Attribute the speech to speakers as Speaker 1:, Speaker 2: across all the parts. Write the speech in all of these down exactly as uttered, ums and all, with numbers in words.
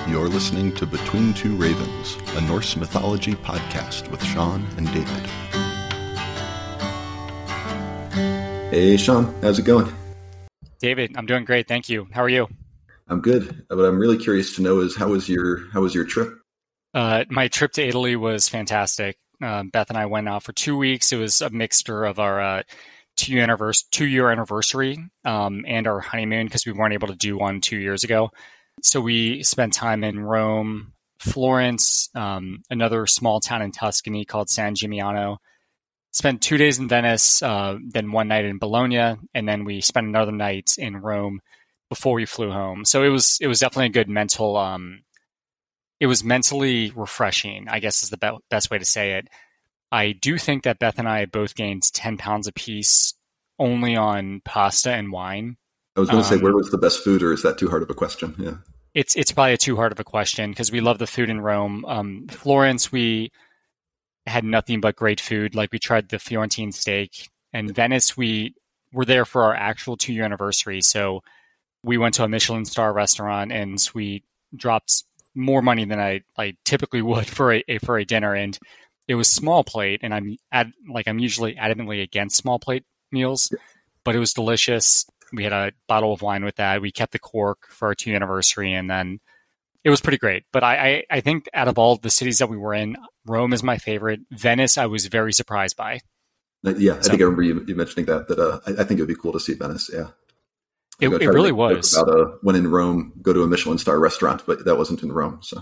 Speaker 1: You're listening to Between Two Ravens, a Norse mythology podcast with Sean and David. Hey, Sean, how's it going?
Speaker 2: David, I'm doing great, thank you. How are you?
Speaker 1: I'm good. What I'm really curious to know is how was your how was your trip?
Speaker 2: Uh, my trip to Italy was fantastic. Uh, Beth and I went out for two weeks. It was a mixture of our uh, two anniversary, two year anniversary um, and our honeymoon because we weren't able to do one two years ago. So we spent time in Rome, Florence, um, another small town in Tuscany called San Gimignano. Spent two days in Venice, uh, then one night in Bologna, and then we spent another night in Rome before we flew home. So it was it was definitely a good mental. Um, it was mentally refreshing, I guess is the be- best way to say it. I do think that Beth and I both gained ten pounds apiece only on pasta and wine.
Speaker 1: I was going to
Speaker 2: um,
Speaker 1: say, where was the best food, or is that too hard of a question? Yeah,
Speaker 2: it's it's probably too hard of a question because we love the food in Rome. Um, Florence, we had nothing but great food. Like we tried the Florentine steak. And Venice, we were there for our actual two-year anniversary. So we went to a Michelin star restaurant and we dropped more money than I, I typically would for a, a for a dinner. And it was small plate. And I'm ad, like I'm usually adamantly against small plate meals, but it was delicious. We had a bottle of wine with that. We kept the cork for our two-year anniversary, and then it was pretty great. But I, I, I think out of all the cities that we were in, Rome is my favorite. Venice, I was very surprised by.
Speaker 1: Yeah, I
Speaker 2: so,
Speaker 1: think I remember you, you mentioning that. That uh, I, I think it would be cool to see Venice. Yeah,
Speaker 2: it, it really was.
Speaker 1: About uh, when in Rome, go to a Michelin star restaurant, but that wasn't in Rome. So,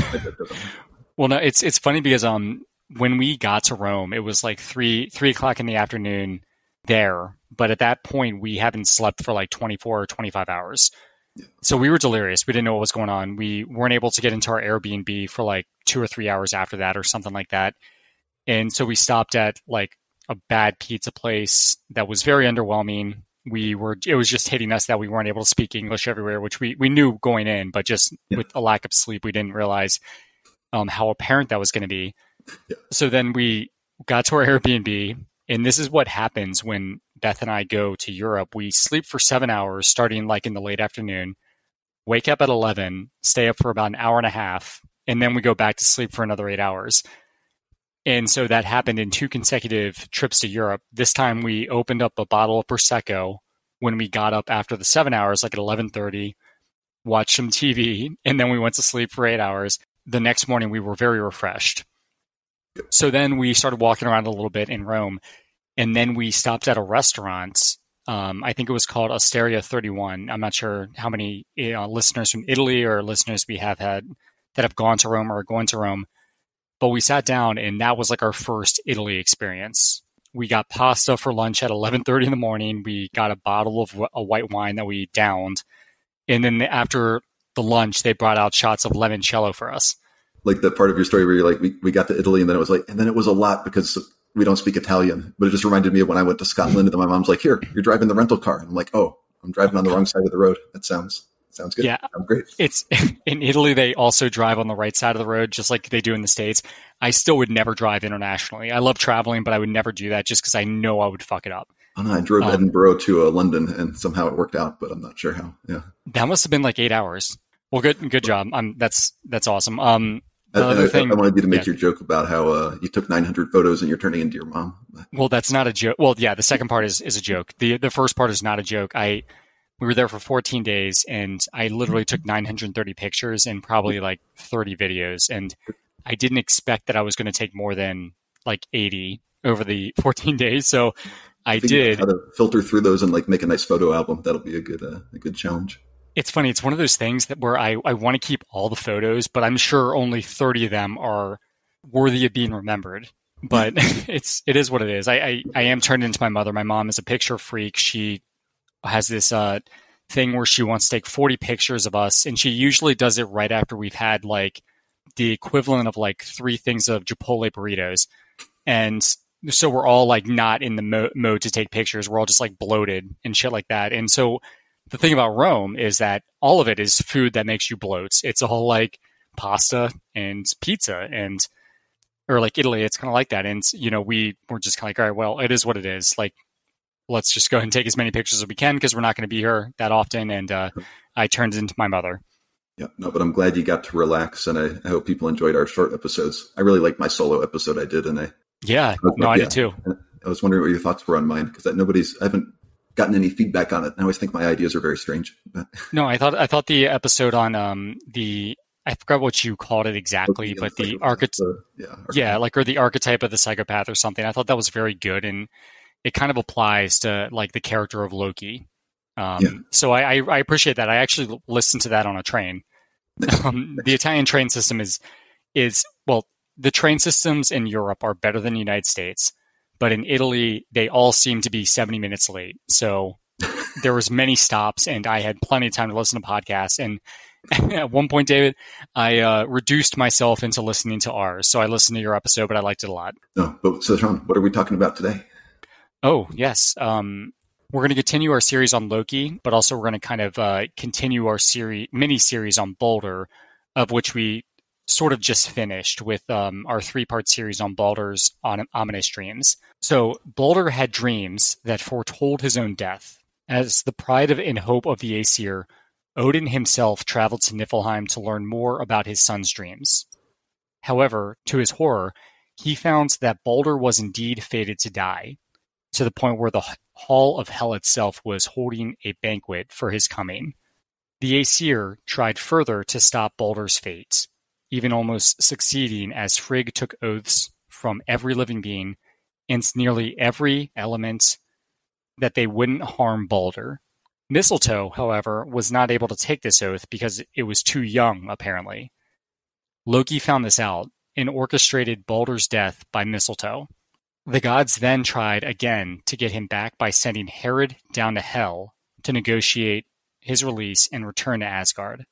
Speaker 2: well, no, it's it's funny because um when we got to Rome, it was like three three o'clock in the afternoon there. But at that point, we hadn't slept for like twenty-four or twenty-five hours. Yeah. So we were delirious. We didn't know what was going on. We weren't able to get into our Airbnb for like two or three hours after that or something like that. And so we stopped at like a bad pizza place that was very underwhelming. We were, it was just hitting us that we weren't able to speak English everywhere, which we, we knew going in, but just yeah. with a lack of sleep, we didn't realize um, how apparent that was going to be. Yeah. So then we got to our Airbnb, and this is what happens when Beth and I go to Europe. We sleep for seven hours, starting like in the late afternoon, wake up at eleven, stay up for about an hour and a half, and then we go back to sleep for another eight hours. And so that happened in two consecutive trips to Europe. This time we opened up a bottle of Prosecco when we got up after the seven hours, like at eleven thirty, watched some T V, and then we went to sleep for eight hours. The next morning we were very refreshed. So then we started walking around a little bit in Rome. And then we stopped at a restaurant. Um, I think it was called Osteria thirty-one. I'm not sure how many you know, listeners from Italy or listeners we have had that have gone to Rome or are going to Rome. But we sat down, and that was like our first Italy experience. We got pasta for lunch at eleven thirty in the morning. We got a bottle of a white wine that we downed. And then after the lunch, they brought out shots of limoncello for us.
Speaker 1: Like the part of your story where you're like, we, we got to Italy, and then it was like, and then it was a lot because we don't speak Italian, but it just reminded me of when I went to Scotland, and then my mom's like, here, you're driving the rental car. And I'm like, oh, I'm driving on the wrong side of the road. That sounds, sounds good.
Speaker 2: Yeah.
Speaker 1: I'm great.
Speaker 2: It's in Italy. They also drive on the right side of the road, just like they do in the States. I still would never drive internationally. I love traveling, but I would never do that just because I know I would fuck it up.
Speaker 1: Oh no, I drove
Speaker 2: um,
Speaker 1: Edinburgh to uh, London, and somehow it worked out, but I'm not sure how. Yeah.
Speaker 2: That must have been like eight hours. Well, good, good job. Um, that's, that's awesome. Um,
Speaker 1: The
Speaker 2: other
Speaker 1: I,
Speaker 2: thing,
Speaker 1: I wanted you to make
Speaker 2: yeah.
Speaker 1: your joke about how uh, you took nine hundred photos and you're turning into your mom.
Speaker 2: Well, that's not a joke. Well, yeah, the second part is, is a joke. The the first part is not a joke. I we were there for fourteen days, and I literally took nine hundred thirty pictures and probably like thirty videos. And I didn't expect that I was going to take more than like eighty over the fourteen days. So I did.
Speaker 1: How to filter through those and like make a nice photo album. That'll be a good uh, a good challenge.
Speaker 2: It's funny. It's one of those things that where I, I want to keep all the photos, but I'm sure only thirty of them are worthy of being remembered. But it's it is what it is. I, I, I am turned into my mother. My mom is a picture freak. She has this uh, thing where she wants to take forty pictures of us, and she usually does it right after we've had like the equivalent of like three things of Chipotle burritos. And so we're all like not in the mo- mode to take pictures. We're all just like bloated and shit like that. And so the thing about Rome is that all of it is food that makes you bloat. It's all like pasta and pizza, and or like Italy, it's kind of like that. And, you know, we were just kind of like, all right, well, it is what it is. Like, let's just go ahead and take as many pictures as we can because we're not going to be here that often. And uh, I turned into my mother.
Speaker 1: Yeah, no, but I'm glad you got to relax, and I, I hope people enjoyed our short episodes. I really liked my solo episode I did, and I
Speaker 2: yeah,
Speaker 1: I was,
Speaker 2: no, I
Speaker 1: yeah,
Speaker 2: did too.
Speaker 1: I was wondering what your thoughts were on mine because nobody's I haven't gotten any feedback on it. I always think my ideas are very strange. But.
Speaker 2: No, I thought I thought the episode on um the I forgot what you called it exactly, but the archetype,
Speaker 1: yeah, archetype.
Speaker 2: yeah, like or the archetype of the psychopath or something. I thought that was very good, and it kind of applies to like the character of Loki. Um, yeah. So I, I, I appreciate that. I actually listened to that on a train. Um, the Italian train system is is well, the train systems in Europe are better than the United States, but in Italy they all seem to be seventy minutes late. So there was many stops, and I had plenty of time to listen to podcasts. And at one point, David, I uh, reduced myself into listening to ours. So I listened to your episode, but I liked it a lot.
Speaker 1: No, but so Sean, what are we talking about today?
Speaker 2: Oh, yes. Um, we're going to continue our series on Loki, but also we're going to kind of uh, continue our series, mini series on Balder, of which we sort of just finished with um, our three-part series on Balder's on ominous dreams. So Balder had dreams that foretold his own death. As the pride of and hope of the Aesir, Odin himself traveled to Niflheim to learn more about his son's dreams. However, to his horror, he found that Balder was indeed fated to die, to the point where the Hall of Hell itself was holding a banquet for his coming. The Aesir tried further to stop Balder's fate, even almost succeeding as Frigg took oaths from every living being and nearly every element that they wouldn't harm Balder. Mistletoe, however, was not able to take this oath because it was too young, apparently. Loki found this out and orchestrated Balder's death by Mistletoe. The gods then tried again to get him back by sending Herod down to Hell to negotiate his release and return to Asgard.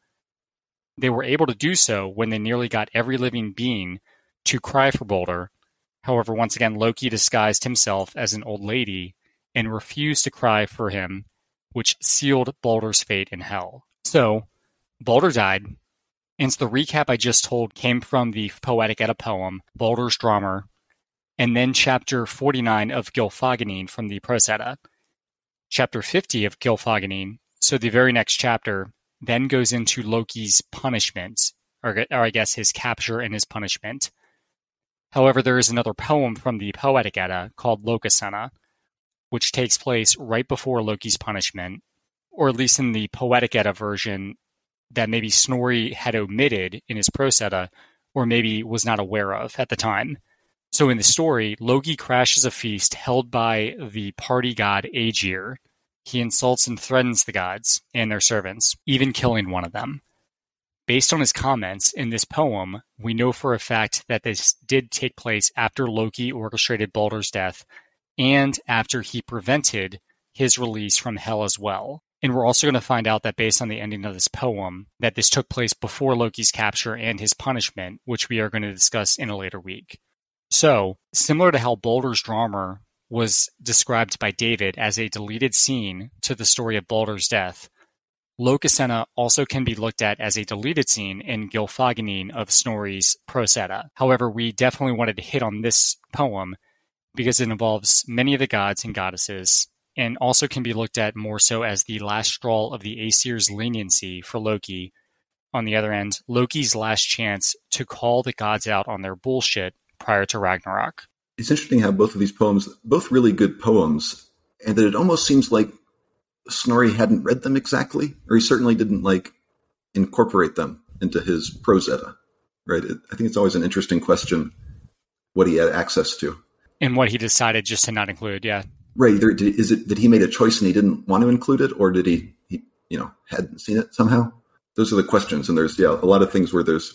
Speaker 2: They were able to do so when they nearly got every living being to cry for Balder. However, once again, Loki disguised himself as an old lady and refused to cry for him, which sealed Balder's fate in Hell. So, Balder died, and so the recap I just told came from the Poetic Edda poem, Balder's Drama, and then chapter forty-nine of Gylfaginning from the Prose Edda. Chapter fifty of Gylfaginning, so the very next chapter, then goes into Loki's punishment, or, or I guess his capture and his punishment. However, there is another poem from the Poetic Edda called Lokasenna, which takes place right before Loki's punishment, or at least in the Poetic Edda version that maybe Snorri had omitted in his Prose Edda, or maybe was not aware of at the time. So in the story, Loki crashes a feast held by the party god Aegir. He insults and threatens the gods and their servants, even killing one of them. Based on his comments in this poem, we know for a fact that this did take place after Loki orchestrated Balder's death and after he prevented his release from Hell as well. And we're also going to find out that based on the ending of this poem, that this took place before Loki's capture and his punishment, which we are going to discuss in a later week. So, similar to how Balder's Drama was described by David as a deleted scene to the story of Balder's death, Lokasenna also can be looked at as a deleted scene in Gylfaginning of Snorri's Prose Edda. However, we definitely wanted to hit on this poem because it involves many of the gods and goddesses, and also can be looked at more so as the last straw of the Aesir's leniency for Loki. On the other end, Loki's last chance to call the gods out on their bullshit prior to Ragnarok.
Speaker 1: It's interesting how both of these poems, both really good poems, and that it almost seems like Snorri hadn't read them exactly, or he certainly didn't like incorporate them into his Prose Edda, right? It, I think it's always an interesting question what he had access to.
Speaker 2: And what he decided just to not include, yeah.
Speaker 1: Right. Either did, is it, did he made a choice and he didn't want to include it, or did he, he, you know, hadn't seen it somehow? Those are the questions. And there's, yeah, a lot of things where there's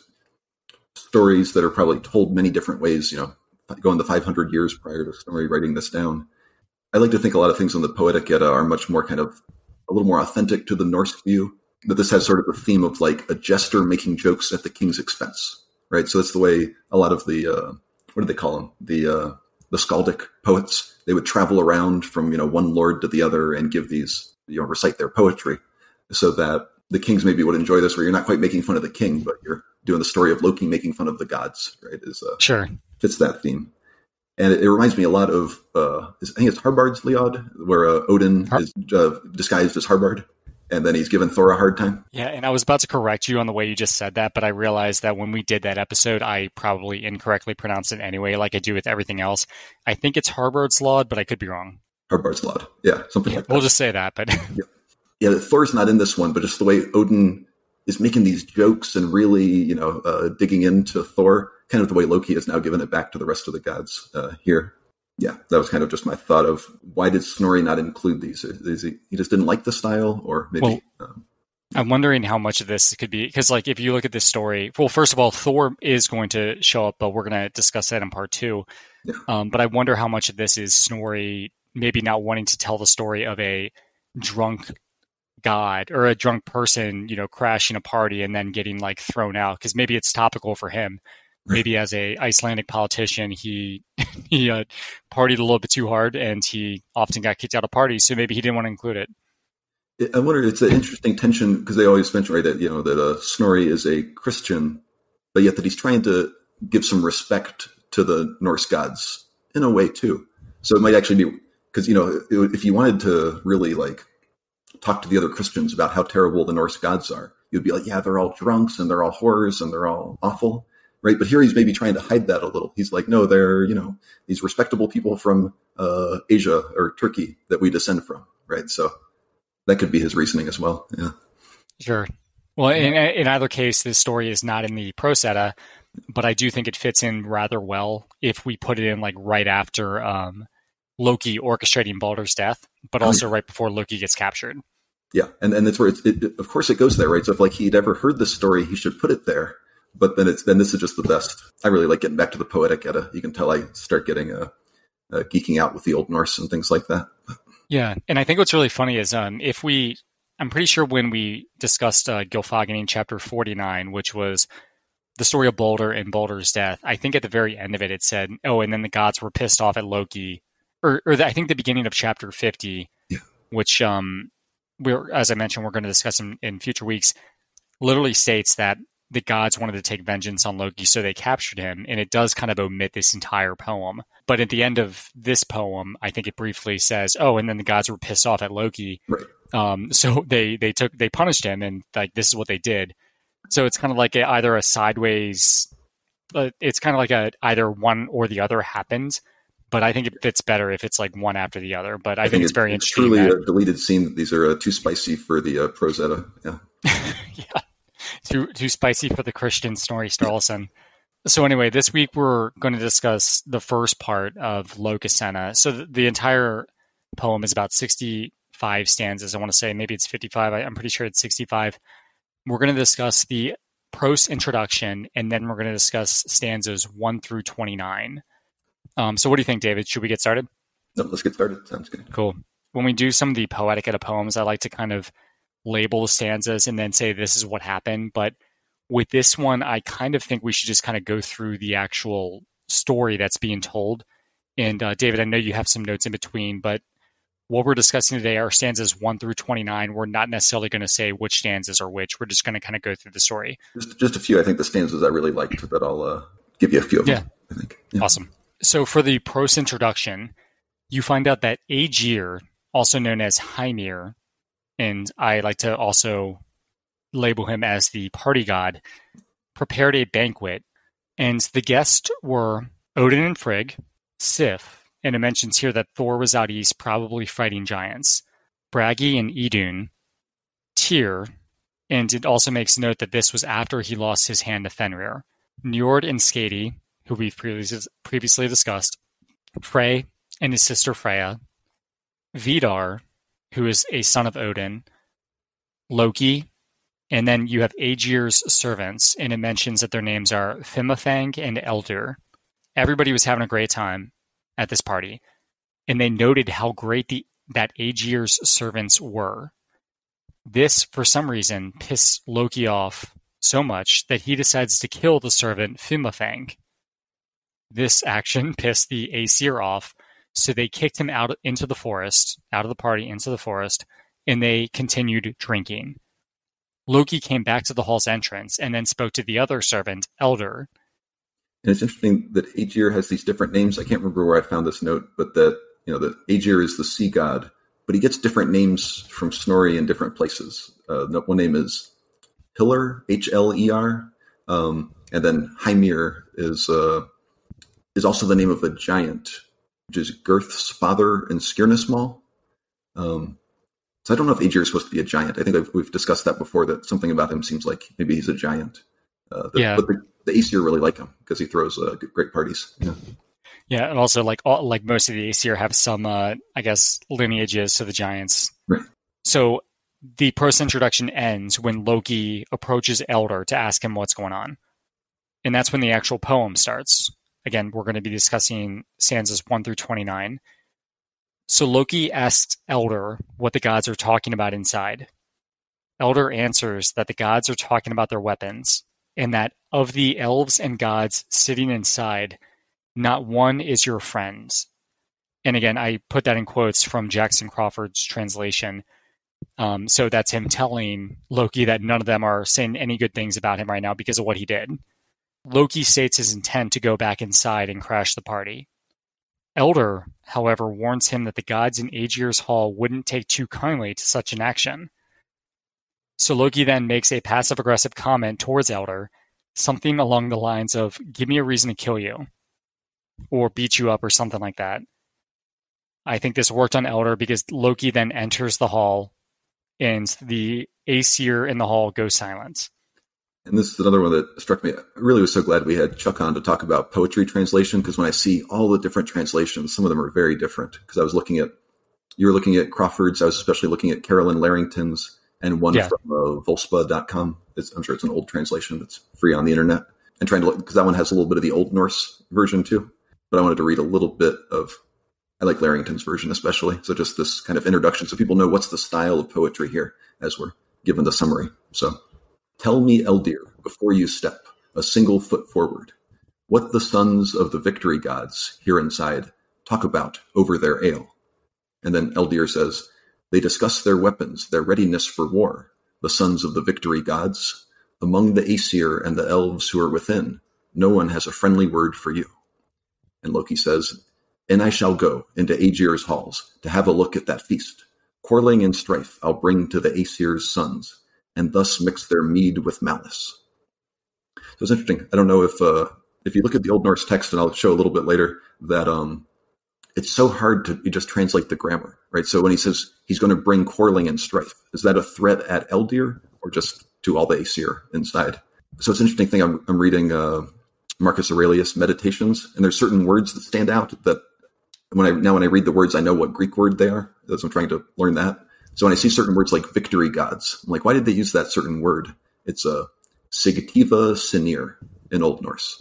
Speaker 1: stories that are probably told many different ways, you know, going the five hundred years prior to Snorri writing this down. I like to think a lot of things in the Poetic Edda are much more kind of a little more authentic to the Norse view, that this has sort of a theme of like a jester making jokes at the king's expense, right? So that's the way a lot of the, uh, what do they call them? The, uh, the skaldic poets, they would travel around from, you know, one lord to the other and give these, you know, recite their poetry so that the kings maybe would enjoy this, where you're not quite making fun of the king, but you're doing the story of Loki making fun of the gods, right? Is uh,
Speaker 2: sure
Speaker 1: fits that theme. And it, it reminds me a lot of, uh, I think it's Harbard's Liod, where uh, Odin Har- is uh, disguised as Harbard. and then he's given Thor a hard time.
Speaker 2: Yeah, and I was about to correct you on the way you just said that, but I realized that when we did that episode, I probably incorrectly pronounced it anyway, like I do with everything else. I think it's Harbardslod, but I could be wrong.
Speaker 1: Harbardslod, yeah, something
Speaker 2: yeah,
Speaker 1: like that.
Speaker 2: We'll just say that, but
Speaker 1: yeah. yeah, Thor's not in this one, but just the way Odin is making these jokes and really, you know, uh, digging into Thor, kind of the way Loki has now given it back to the rest of the gods uh, here. Yeah, that was kind of just my thought of why did Snorri not include these? Is he, he just didn't like the style, or maybe?
Speaker 2: Well,
Speaker 1: um,
Speaker 2: I'm wondering how much of this could be, because like if you look at this story, well, first of all, Thor is going to show up, but we're going to discuss that in part two.
Speaker 1: Yeah.
Speaker 2: Um, but I wonder how much of this is Snorri maybe not wanting to tell the story of a drunk god or a drunk person, you know, crashing a party and then getting like thrown out, because maybe it's topical for him. Maybe as a Icelandic politician, he he uh, partied a little bit too hard, and he often got kicked out of parties. So maybe he didn't want to include it.
Speaker 1: I wonder. It's an interesting tension because they always mention, right, that you know that uh, Snorri is a Christian, but yet that he's trying to give some respect to the Norse gods in a way too. So it might actually be because you know if you wanted to really like talk to the other Christians about how terrible the Norse gods are, you'd be like, yeah, they're all drunks and they're all whores and they're all awful. Right. But here he's maybe trying to hide that a little. He's like, no, they're, you know, these respectable people from uh, Asia or Turkey that we descend from. Right. So that could be his reasoning as well. Yeah.
Speaker 2: Sure. Well, in, in either case, this story is not in the Prose Edda, but I do think it fits in rather well if we put it in like right after um, Loki orchestrating Baldur's death, but also right before Loki gets captured.
Speaker 1: Yeah. And, and that's where it's, it, of course it goes there. Right. So if like he'd ever heard this story, he should put it there. But then it's then this is just the best. I really like getting back to the Poetic Edda. You can tell I start getting uh, uh, geeking out with the Old Norse and things like that.
Speaker 2: Yeah, and I think what's really funny is um, if we, I'm pretty sure when we discussed uh, Gylfaginning in chapter forty-nine, which was the story of Baldur and Baldur's death, I think at the very end of it, it said, oh, and then the gods were pissed off at Loki. Or, or the, I think the beginning of chapter fifty,
Speaker 1: yeah.
Speaker 2: which, um, we're as I mentioned, we're going to discuss in, in future weeks, literally states that the gods wanted to take vengeance on Loki, so they captured him, and it does kind of omit this entire poem. But at the end of this poem, I think it briefly says, oh, and then the gods were pissed off at Loki.
Speaker 1: Right.
Speaker 2: Um, so they, they took, they punished him, and like, this is what they did. So it's kind of like a, either a sideways, uh, it's kind of like a, either one or the other happened, but I think it fits better if it's like one after the other. But I, I think, think it's very
Speaker 1: it's
Speaker 2: interesting.
Speaker 1: Truly
Speaker 2: that,
Speaker 1: a deleted scene. These are uh, too spicy for the uh, Prose Edda. Yeah.
Speaker 2: yeah. Too too spicy for the Christian Snorri Sturluson. So anyway, this week we're going to discuss the first part of Lokasenna. So the, the entire poem is about sixty-five stanzas. I want to say maybe it's fifty-five. I, I'm pretty sure it's sixty-five. We're going to discuss the prose introduction, and then we're going to discuss stanzas one through twenty-nine. Um, so what do you think, David? Should we get started?
Speaker 1: No, let's get started. Sounds good.
Speaker 2: Cool. When we do some of the Poetic Edda poems, I like to kind of label the stanzas and then say this is what happened. But with this one, I kind of think we should just kind of go through the actual story that's being told. And uh, David, I know you have some notes in between, but what we're discussing today are stanzas one through twenty-nine. We're not necessarily going to say which stanzas are which. We're just going to kind of go through the story.
Speaker 1: Just, just a few. I think the stanzas I really liked, but I'll uh, give you a few of
Speaker 2: yeah.
Speaker 1: them. I think. Yeah.
Speaker 2: Awesome. So for the prose introduction, you find out that Aegir, also known as Hymir, and I like to also label him as the party god, prepared a banquet. And the guests were Odin and Frigg, Sif, and it mentions here that Thor was out east probably fighting giants, Bragi and Idun, Tyr, and it also makes note that this was after he lost his hand to Fenrir, Njord and Skadi, who we've previously discussed, Frey and his sister Freya, Vidar, who is a son of Odin, Loki, and then you have Aegir's servants, and it mentions that their names are Fimafang and Eldur. Everybody was having a great time at this party, and they noted how great the that Aegir's servants were. This, for some reason, pissed Loki off so much that he decides to kill the servant Fimafang. This action pissed the Aesir off, so they kicked him out into the forest, out of the party into the forest, and they continued drinking. Loki came back to the hall's entrance and then spoke to the other servant, Eldur.
Speaker 1: And it's interesting that Aegir has these different names. I can't remember where I found this note, but that, you know, that Aegir is the sea god, but he gets different names from Snorri in different places. Uh, one name is Hiller, H L E R, um, and then Heimir is uh, is also the name of a giant, which is Girth's father in Skirnismal. Um, so I don't know if Aegir is supposed to be a giant. I think I've, we've discussed that before, that something about him seems like maybe he's a giant. Uh, the,
Speaker 2: yeah.
Speaker 1: But the, the Aesir really like him because he throws uh, great parties. Yeah.
Speaker 2: Yeah, and also like all, like most of the Aesir have some, uh, I guess, lineages to the giants.
Speaker 1: Right.
Speaker 2: So the prose introduction ends when Loki approaches Elder to ask him what's going on, and that's when the actual poem starts. Again, we're going to be discussing stanzas one through twenty-nine. So Loki asks Elder what the gods are talking about inside. Elder answers that the gods are talking about their weapons, and that of the elves and gods sitting inside, not one is your friend. And again, I put that in quotes from Jackson Crawford's translation. Um, so that's him telling Loki that none of them are saying any good things about him right now because of what he did. Loki states his intent to go back inside and crash the party. Elder, however, warns him that the gods in Aegir's Hall wouldn't take too kindly to such an action. So Loki then makes a passive-aggressive comment towards Elder, something along the lines of, "Give me a reason to kill you," or beat you up, or something like that. I think this worked on Elder because Loki then enters the hall and the Aesir in the hall go silent.
Speaker 1: And this is another one that struck me. I really was so glad we had Chuck on to talk about poetry translation, because when I see all the different translations, some of them are very different. Because I was looking at, you were looking at Crawford's, I was especially looking at Carolyn Larrington's, and one yeah. from uh, Volspa dot com. It's, I'm sure it's an old translation that's free on the internet. And trying to look, because that one has a little bit of the Old Norse version too. But I wanted to read a little bit of, I like Larrington's version especially. So just this kind of introduction so people know what's the style of poetry here as we're given the summary. So, tell me, Eldir, before you step a single foot forward, what the sons of the victory gods here inside talk about over their ale. And then Eldir says, they discuss their weapons, their readiness for war, the sons of the victory gods. Among the Aesir and the elves who are within, no one has a friendly word for you. And Loki says, and I shall go into Aegir's halls to have a look at that feast. Quarreling and strife I'll bring to the Aesir's sons, and thus mix their mead with malice. So it's interesting. I don't know if uh, if you look at the Old Norse text, and I'll show a little bit later, that um, it's so hard to just translate the grammar, right? So when he says he's going to bring quarreling and strife, is that a threat at Eldir or just to all the Aesir inside? So it's an interesting thing. I'm, I'm reading uh, Marcus Aurelius Meditations, and there's certain words that stand out that when I now when I read the words, I know what Greek word they are, as I'm trying to learn that. So when I see certain words like victory gods, I'm like, why did they use that certain word? It's a uh, Sigtiva Sinir in Old Norse.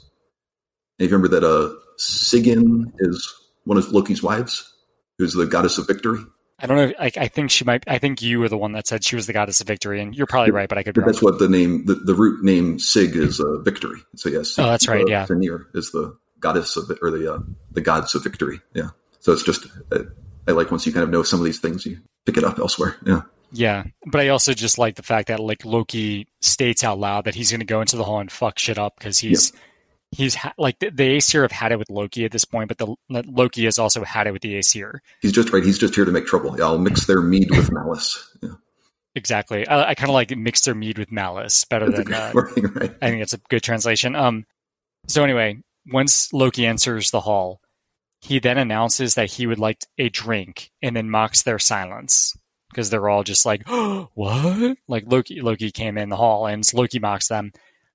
Speaker 1: And you remember that uh, Sigyn is one of Loki's wives, who's the goddess of victory?
Speaker 2: I don't know. I, I think she might. I think you were the one that said she was the goddess of victory, and you're probably right, but I could be wrong.
Speaker 1: That's what the name, the, the root name Sig is uh, victory. So yes.
Speaker 2: Oh, that's right. Yeah.
Speaker 1: Sinir is the goddess of, or the uh, the gods of victory. Yeah. So it's just, I, I like once you kind of know some of these things, you pick it up elsewhere. Yeah.
Speaker 2: Yeah, but I also just like the fact that like Loki states out loud that he's going to go into the hall and fuck shit up because he's yeah. he's ha- like the, the Aesir have had it with Loki at this point, but the Loki has also had it with the Aesir.
Speaker 1: He's just right. He's just here to make trouble. Yeah, I'll mix their mead with malice. Yeah.
Speaker 2: Exactly. I, I kind of like mix their mead with malice better
Speaker 1: that's
Speaker 2: than. Uh,
Speaker 1: wording, right?
Speaker 2: I think that's a good translation. Um. So anyway, once Loki enters the hall, he then announces that he would like a drink and then mocks their silence. Because they're all just like, oh, what? Like Loki, Loki came in the hall and Loki mocks them.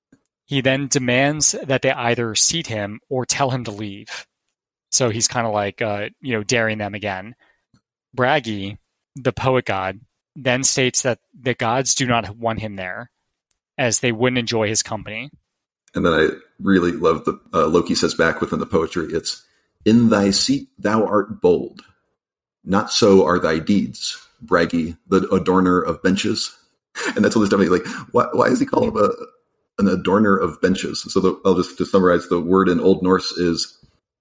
Speaker 2: He then demands that they either seat him or tell him to leave. So he's kind of like, uh, you know, daring them again. Bragi, the poet god, then states that the gods do not want him there, as they wouldn't enjoy his company.
Speaker 1: And then I really love that uh, Loki says back within the poetry, it's, in thy seat thou art bold. Not so are thy deeds. Bragi, the adorner of benches. And that's what there's definitely like, why, why is he called a, an adorner of benches? So the, I'll just to summarize, the word in Old Norse is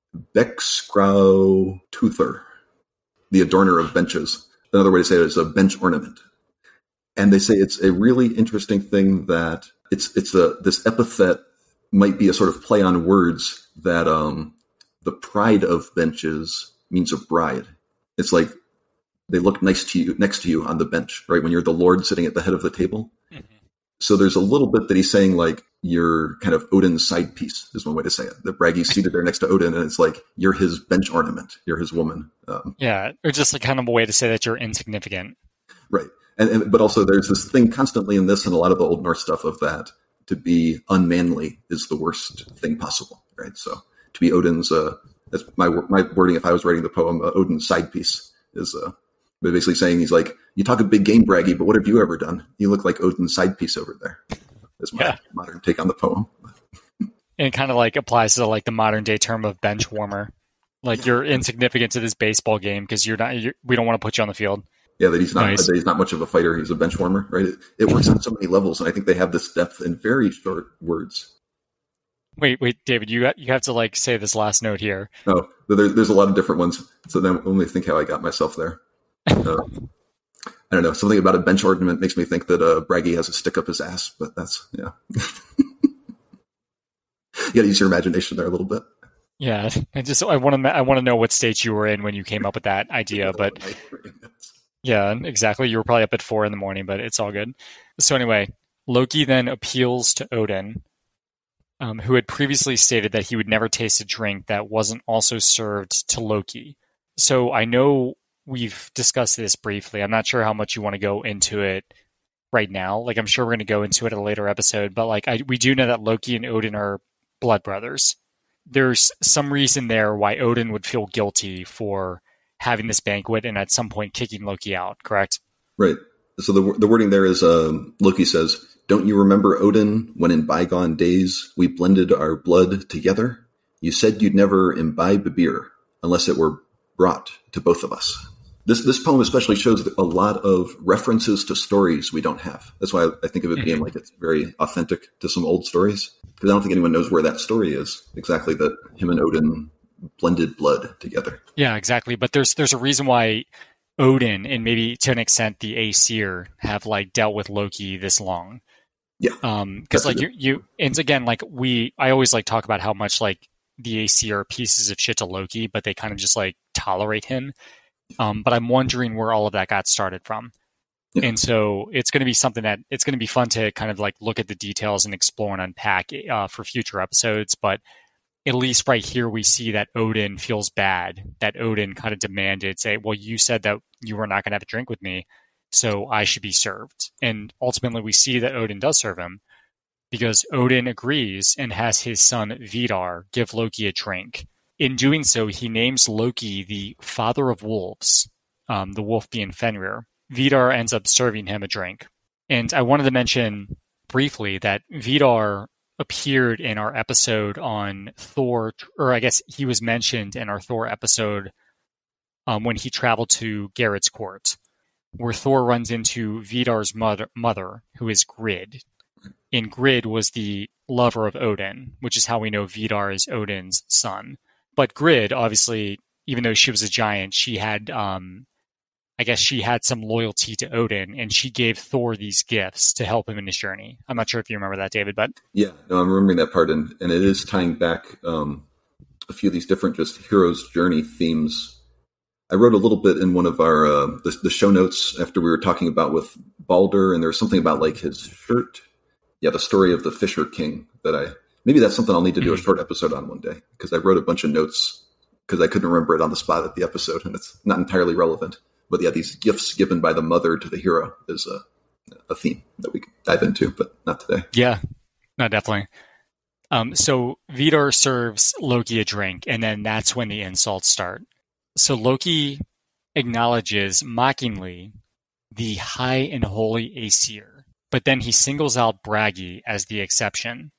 Speaker 1: Bekskraututher, the adorner of benches. Another way to say it is a bench ornament. And they say it's a really interesting thing that it's it's a this epithet might be a sort of play on words that um, the pride of benches means a bride. It's like they look nice to you next to you on the bench, right? When you're the Lord sitting at the head of the table.
Speaker 2: Mm-hmm.
Speaker 1: So there's a little bit that he's saying like you're kind of Odin's side piece is one way to say it. That Bragi's seated there next to Odin, and it's like you're his bench ornament, you're his woman. Um,
Speaker 2: yeah, or just like kind of a way to say that you're insignificant.
Speaker 1: Right. And, and but also there's this thing constantly in this and a lot of the Old Norse stuff of that to be unmanly is the worst thing possible, right? So to be Odin's, uh, that's my my wording if I was writing the poem, uh, Odin's side piece is uh, basically saying he's like, you talk a big game, Bragi, but what have you ever done? You look like Odin's side piece over there. That's my yeah. modern take on the poem.
Speaker 2: And it kind of like applies to like the modern day term of bench warmer. Like you're insignificant to this baseball game because you're not. You're, we don't want to put you on the field.
Speaker 1: Yeah, that he's not.
Speaker 2: Nice.
Speaker 1: That he's not much of a fighter. He's a bench warmer, right? It, it works on so many levels, and I think they have this depth in very short words.
Speaker 2: Wait, wait, David, you you have to like say this last note here.
Speaker 1: Oh, there, there's a lot of different ones. So then only think how I got myself there. Uh, I don't know. Something about a bench ornament makes me think that uh, Bragi has a stick up his ass, but that's yeah. You got to use your imagination there a little bit.
Speaker 2: Yeah, I just I want to I want to know what state you were in when you came up with that idea, but yeah, exactly. You were probably up at four in the morning, but it's all good. So anyway, Loki then appeals to Odin, um, who had previously stated that he would never taste a drink that wasn't also served to Loki. So I know we've discussed this briefly. I'm not sure how much you want to go into it right now. Like I'm sure we're going to go into it in a later episode, but like I, we do know that Loki and Odin are blood brothers. There's some reason there why Odin would feel guilty for having this banquet and at some point kicking Loki out, correct?
Speaker 1: Right. So the the wording there is um, Loki says, "Don't you remember Odin when in bygone days we blended our blood together? You said you'd never imbibe beer unless it were brought to both of us." This this poem especially shows a lot of references to stories we don't have. That's why I think of it being like it's very authentic to some old stories. Because I don't think anyone knows where that story is exactly, that him and Odin blended blood together.
Speaker 2: Yeah, exactly. But there's there's a reason why Odin and maybe to an extent the Aesir have like dealt with Loki this long.
Speaker 1: Yeah.
Speaker 2: Um, because like you you and again like we I always like talk about how much like the Aesir are pieces of shit to Loki, but they kind of just like tolerate him. Um, but I'm wondering where all of that got started from. Yeah. And so it's going to be something that it's going to be fun to kind of like look at the details and explore and unpack uh, for future episodes. But at least right here, we see that Odin feels bad, that Odin kind of demanded, say, well, you said that you were not going to have a drink with me, so I should be served. And ultimately, we see that Odin does serve him because Odin agrees and has his son Vidar give Loki a drink. In doing so, he names Loki the father of wolves, um, the wolf being Fenrir. Vidar ends up serving him a drink. And I wanted to mention briefly that Vidar appeared in our episode on Thor, or I guess he was mentioned in our Thor episode um, when he traveled to Garrett's court, where Thor runs into Vidar's mother, mother, who is Grid. And Grid was the lover of Odin, which is how we know Vidar is Odin's son. But Grid, obviously, even though she was a giant, she had... Um, I guess she had some loyalty to Odin, and she gave Thor these gifts to help him in his journey. I'm not sure if you remember that, David, but
Speaker 1: yeah, no, I'm remembering that part, and, and it is tying back um, a few of these different just hero's journey themes. I wrote a little bit in one of our uh, the, the show notes after we were talking about with Balder, and there was something about like his shirt. Yeah, the story of the Fisher King that I maybe that's something I'll need to do a short episode on one day because I wrote a bunch of notes because I couldn't remember it on the spot at the episode, and it's not entirely relevant. But yeah, these gifts given by the mother to the hero is a, a theme that we can dive into, but not today.
Speaker 2: Yeah, no, definitely. Um, so Vidar serves Loki a drink, and then that's when the insults start. So Loki acknowledges mockingly the high and holy Aesir, but then he singles out Bragi as the exception.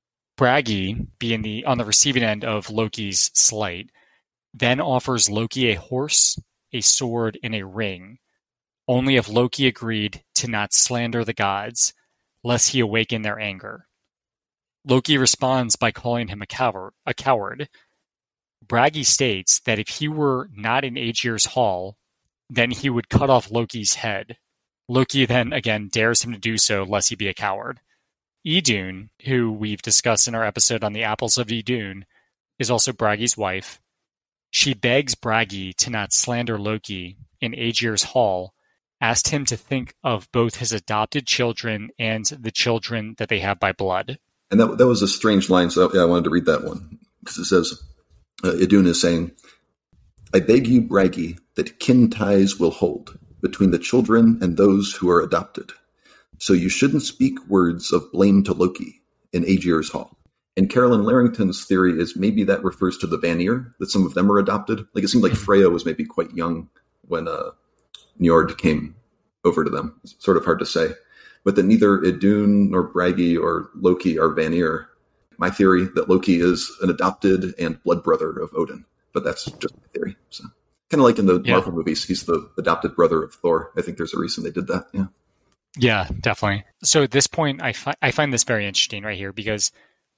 Speaker 2: Bragi, being the on the receiving end of Loki's slight, then offers Loki a horse, a sword, and a ring, only if Loki agreed to not slander the gods, lest he awaken their anger. Loki responds by calling him a coward. A coward. Bragi states that if he were not in Aegir's hall, then he would cut off Loki's head. Loki then again dares him to do so, lest he be a coward. Idun, who we've discussed in our episode on the Apples of Idun, is also Bragi's wife. She begs Bragi to not slander Loki in Aegir's hall asked him to think of both his adopted children and the children that they have by blood.
Speaker 1: And that that was a strange line, so yeah, I wanted to read that one. Because it says, uh, Idun is saying, I beg you, Bragi, that kin ties will hold between the children and those who are adopted. So you shouldn't speak words of blame to Loki in Aegir's hall. And Carolyn Larrington's theory is maybe that refers to the Vanir, that some of them are adopted. Like it seemed like Freya was maybe quite young when uh, Njord came over to them. It's sort of hard to say. But that neither Idun nor Bragi or Loki are Vanir. My theory that Loki is an adopted and blood brother of Odin. But that's just my theory. So kind of like in the yeah. Marvel movies, he's the adopted brother of Thor. I think there's a reason they did that. Yeah.
Speaker 2: Yeah, definitely. So at this point, I, fi- I find this very interesting right here because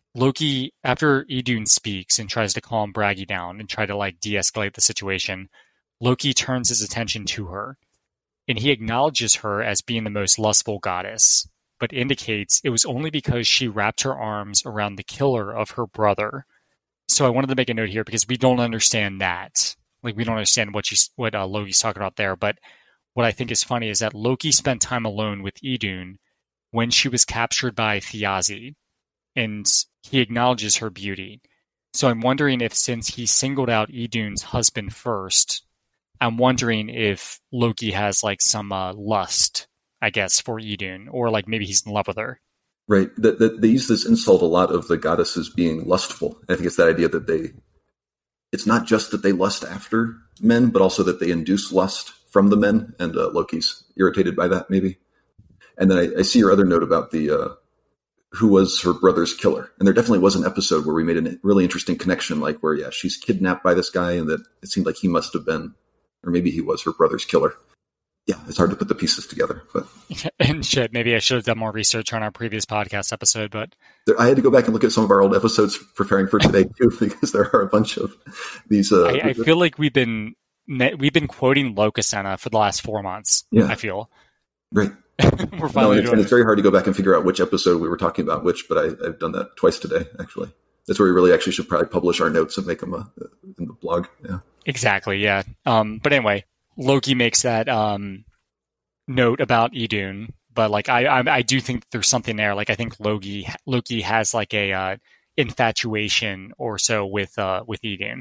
Speaker 2: Loki, after Idun speaks and tries to calm Bragi down and try to like de-escalate the situation, Loki turns his attention to her. And he acknowledges her as being the most lustful goddess, but indicates it was only because she wrapped her arms around the killer of her brother. So I wanted to make a note here because we don't understand that. Like, we don't understand what she's, what uh, Loki's talking about there. But what I think is funny is that Loki spent time alone with Idun when she was captured by Thiazi, and he acknowledges her beauty. So I'm wondering if, since he singled out Idun's husband first, I'm wondering if Loki has like some uh, lust, I guess, for Idun, or like maybe he's in love with her.
Speaker 1: Right. The, the, they use this insult a lot of the goddesses being lustful. I think it's that idea that they, it's not just that they lust after men, but also that they induce lust from the men, and uh, Loki's irritated by that, maybe. And then I, I see your other note about the uh, who was her brother's killer. And there definitely was an episode where we made a really interesting connection, like where, yeah, she's kidnapped by this guy, and that it seemed like he must have been, or maybe he was her brother's killer. Yeah, it's hard to put the pieces together. But
Speaker 2: and shit, maybe I should have done more research on our previous podcast episode. But
Speaker 1: there, I had to go back and look at some of our old episodes preparing for today too, because there are a bunch of these. Uh,
Speaker 2: I, I feel like we've been we've been quoting Locusena for the last four months. Yeah, I feel
Speaker 1: right.
Speaker 2: We're finally
Speaker 1: no, and,
Speaker 2: doing
Speaker 1: and
Speaker 2: it.
Speaker 1: It's very hard to go back and figure out which episode we were talking about which, but I, I've done that twice today. Actually, that's where we really actually should probably publish our notes and make them uh, in the blog. Yeah,
Speaker 2: exactly. Yeah. Um, but anyway, Loki makes that um, note about Idun, but like I, I, I do think there's something there. Like I think Loki, Loki has like a uh, infatuation or so with uh, with Idun.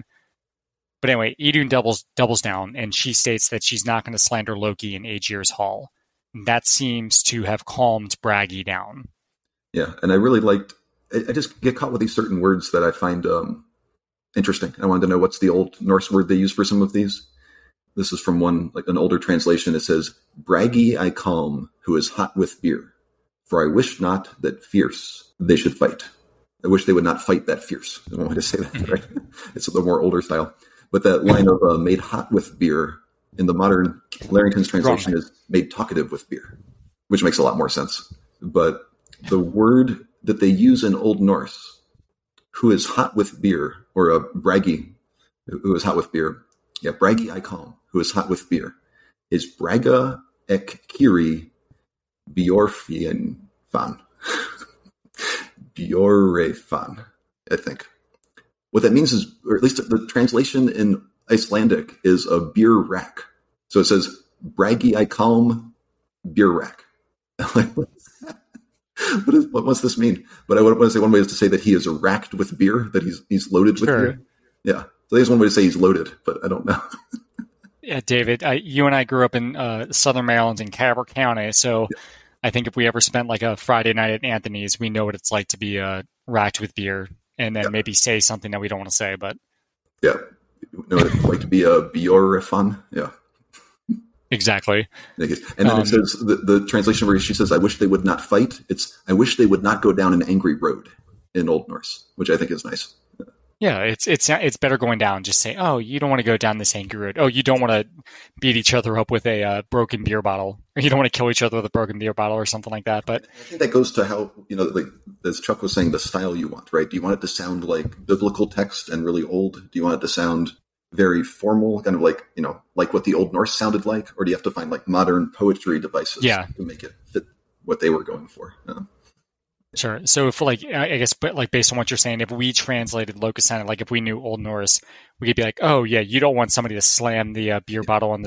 Speaker 2: But anyway, Idun doubles doubles down, and she states that she's not going to slander Loki in Aegir's hall. That seems to have calmed Bragi down.
Speaker 1: Yeah, and I really liked. I, I just get caught with these certain words that I find um, interesting. I wanted to know what's the old Norse word they use for some of these. This is from one, like an older translation. It says, Bragi I calm, who is hot with beer. For I wish not that fierce they should fight. I wish they would not fight that fierce. I don't want to say that, right? It's the more older style. But that line of uh, made hot with beer in the modern Larrington's translation Wrong. is made talkative with beer, which makes a lot more sense. But the word that they use in Old Norse, who is hot with beer, or a bragi, who is hot with beer, yeah, bragi I calm, who is hot with beer, is braga ek kiri bjorfien fan. Bjorefan, I think. What that means is, or at least the translation in Icelandic is a beer rack. So it says, bragi I calm beer rack. what, is, what does this mean? But I want to say one way is to say that he is racked with beer, that he's he's loaded with
Speaker 2: sure.
Speaker 1: beer. Yeah. So there's one way to say he's loaded, but I don't know.
Speaker 2: Yeah, David, I, you and I grew up in uh, Southern Maryland in Cabot County, so yeah. I think if we ever spent like a Friday night at Anthony's, we know what it's like to be uh, racked with beer and then yeah. maybe say something that we don't want to say. But
Speaker 1: yeah, you know what it's like to be a Bjorefan. Yeah.
Speaker 2: Exactly.
Speaker 1: And then um, it says, the, the translation where she says, I wish they would not fight. It's, I wish they would not go down an angry road in Old Norse, which I think is nice. Yeah.
Speaker 2: Yeah, it's it's it's better going down. Just say, oh, you don't want to go down this angry road. Oh, you don't want to beat each other up with a uh, broken beer bottle. Or you don't want to kill each other with a broken beer bottle or something like that. But
Speaker 1: I think that goes to how, you know, like as Chuck was saying, the style you want, right? Do you want it to sound like biblical text and really old? Do you want it to sound very formal, kind of like, you know, like what the Old Norse sounded like? Or do you have to find like modern poetry devices
Speaker 2: yeah.
Speaker 1: to make it fit what they were going for? Yeah.
Speaker 2: Sure. So if like, I guess, but like based on what you're saying, if we translated Locusena, like if we knew Old Norse, we could be like, oh yeah, you don't want somebody to slam the uh, beer bottle into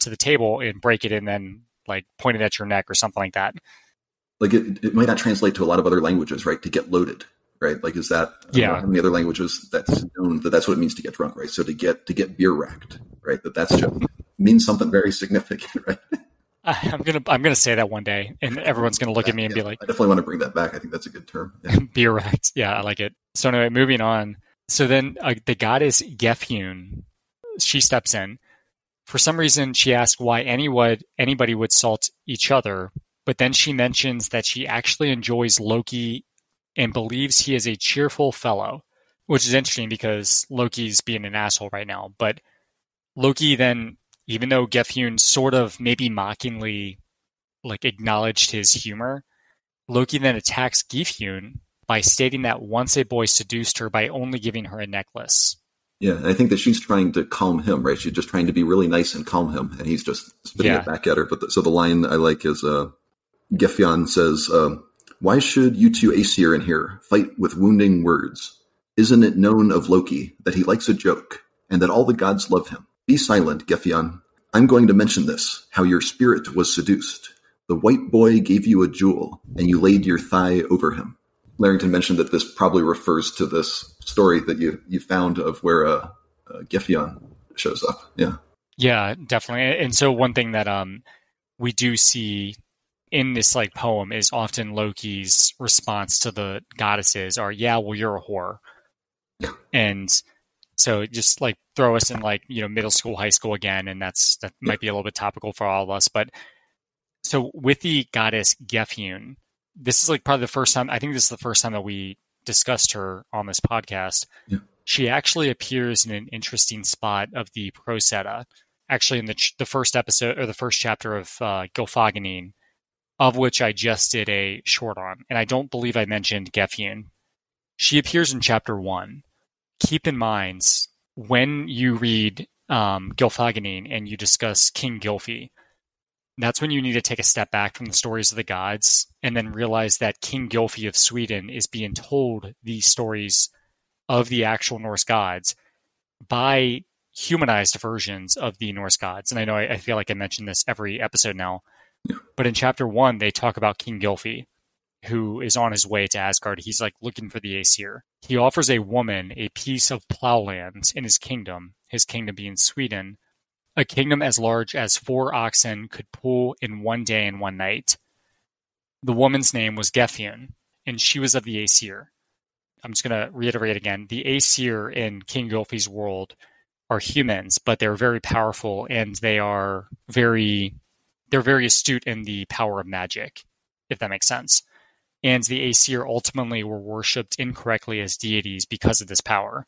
Speaker 2: to the table and break it and then like point it at your neck or something like that.
Speaker 1: Like it, it might not translate to a lot of other languages, right? To get loaded, right? Like, is that, I
Speaker 2: yeah.
Speaker 1: don't know how many other languages that's known that that's what it means to get drunk, right? So to get, to get beer racked, right? That that's just means something very significant, right?
Speaker 2: I'm going to, I'm going to say that one day and everyone's going to look at me and
Speaker 1: yeah,
Speaker 2: be like,
Speaker 1: I definitely want to bring that back. I think that's a good term. Yeah.
Speaker 2: Beer racked. Yeah, I like it. So anyway, moving on. So then uh, the goddess Gefjun, she steps in. For some reason, she asks why anyone, anybody would salt each other, but then she mentions that she actually enjoys Loki and believes he is a cheerful fellow, which is interesting because Loki's being an asshole right now. But Loki then, even though Gefjun sort of maybe mockingly like acknowledged his humor, Loki then attacks Gefjun by stating that once a boy seduced her by only giving her a necklace.
Speaker 1: Yeah, I think that she's trying to calm him, right? She's just trying to be really nice and calm him, and he's just spitting
Speaker 2: yeah.
Speaker 1: it back at her. But the, so the line I like is, uh, Gefjun says, uh, "Why should you two Aesir in here fight with wounding words? Isn't it known of Loki that he likes a joke, and that all the gods love him? Be silent, Gefjun. I'm going to mention this, how your spirit was seduced. The white boy gave you a jewel, and you laid your thigh over him." Larrington mentioned that this probably refers to this story that you you found of where uh, uh, Gefjun shows up. Yeah,
Speaker 2: yeah, definitely. And so one thing that um we do see in this like poem is often Loki's response to the goddesses are, "Yeah, well, you're a whore,"
Speaker 1: yeah.
Speaker 2: And so just like throw us in like you know middle school, high school again, and that's that might yeah. be a little bit topical for all of us. But so with the goddess Gefjun, this is like probably the first time, I think this is the first time that we discussed her on this podcast.
Speaker 1: Yeah.
Speaker 2: She actually appears in an interesting spot of the Prosetta, actually in the ch- the first episode or the first chapter of uh, Gylfaginning, of which I just did a short on. And I don't believe I mentioned Gefjun. She appears in chapter one. Keep in mind, when you read um, Gylfaginning and you discuss King Gylfi, that's when you need to take a step back from the stories of the gods and then realize that King Gylfi of Sweden is being told these stories of the actual Norse gods by humanized versions of the Norse gods. And I know I, I feel like I mention this every episode now,
Speaker 1: yeah.
Speaker 2: but in chapter one, they talk about King Gylfi, who is on his way to Asgard. He's like looking for the Aesir. He offers a woman a piece of plowland in his kingdom, his kingdom being Sweden, a kingdom as large as four oxen could pull in one day and one night. The woman's name was Gefjun, and she was of the Aesir. I'm just going to reiterate again. The Aesir in King Gylfi's world are humans, but they're very powerful, and they are very they're very astute in the power of magic, if that makes sense. And the Aesir ultimately were worshipped incorrectly as deities because of this power.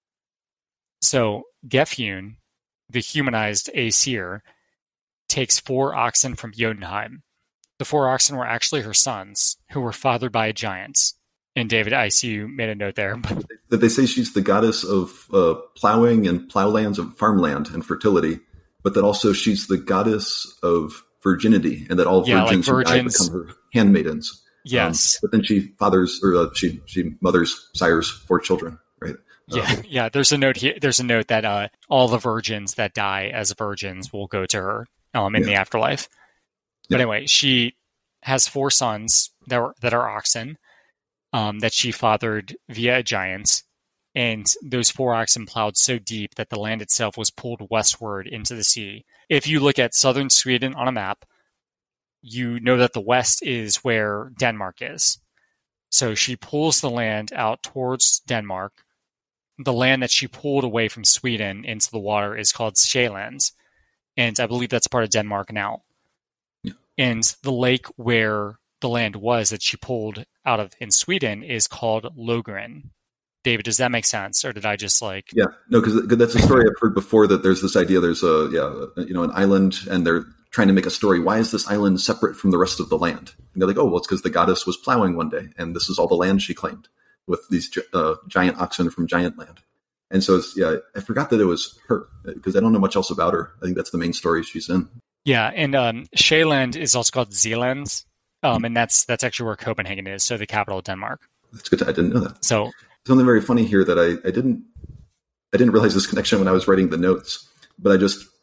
Speaker 2: So Gefjun, the humanized Aesir, takes four oxen from Jotunheim. The four oxen were actually her sons, who were fathered by giants. And David, I see you made a note there. But
Speaker 1: that they say she's the goddess of uh, plowing and plowlands of farmland and fertility, but that also she's the goddess of virginity, and that all
Speaker 2: yeah,
Speaker 1: virgins,
Speaker 2: like
Speaker 1: who die
Speaker 2: virgins
Speaker 1: become her handmaidens.
Speaker 2: Yes,
Speaker 1: um, but then she fathers or uh, she she mothers sires four children, right?
Speaker 2: Yeah,
Speaker 1: um,
Speaker 2: yeah. There's a note here. There's a note that uh, all the virgins that die as virgins will go to her um, in
Speaker 1: yeah.
Speaker 2: the afterlife. But
Speaker 1: yeah.
Speaker 2: anyway, she has four sons that are that are oxen um, that she fathered via giants, and those four oxen plowed so deep that the land itself was pulled westward into the sea. If you look at southern Sweden on a map, you know that the west is where Denmark is. So she pulls the land out towards Denmark. The land that she pulled away from Sweden into the water is called Sjælland, and I believe that's part of Denmark now.
Speaker 1: Yeah.
Speaker 2: And the lake where the land was that she pulled out of in Sweden is called Logren. David, does that make sense, or did I just like?
Speaker 1: Yeah, no, because that's a story I've heard before. That there's this idea. There's a yeah, you know, an island, and they're trying to make a story. Why is this island separate from the rest of the land? And they're like, oh, well, it's because the goddess was plowing one day, and this is all the land she claimed with these uh, giant oxen from giant land. And so, it's, yeah, I forgot that it was her because I don't know much else about her. I think that's the main story she's in.
Speaker 2: Yeah, and um, Sjælland is also called Zealand, um, and that's that's actually where Copenhagen is, so the capital of Denmark.
Speaker 1: That's good. To, I didn't know that.
Speaker 2: So
Speaker 1: something very funny here that I, I didn't I didn't realize this connection when I was writing the notes, but I just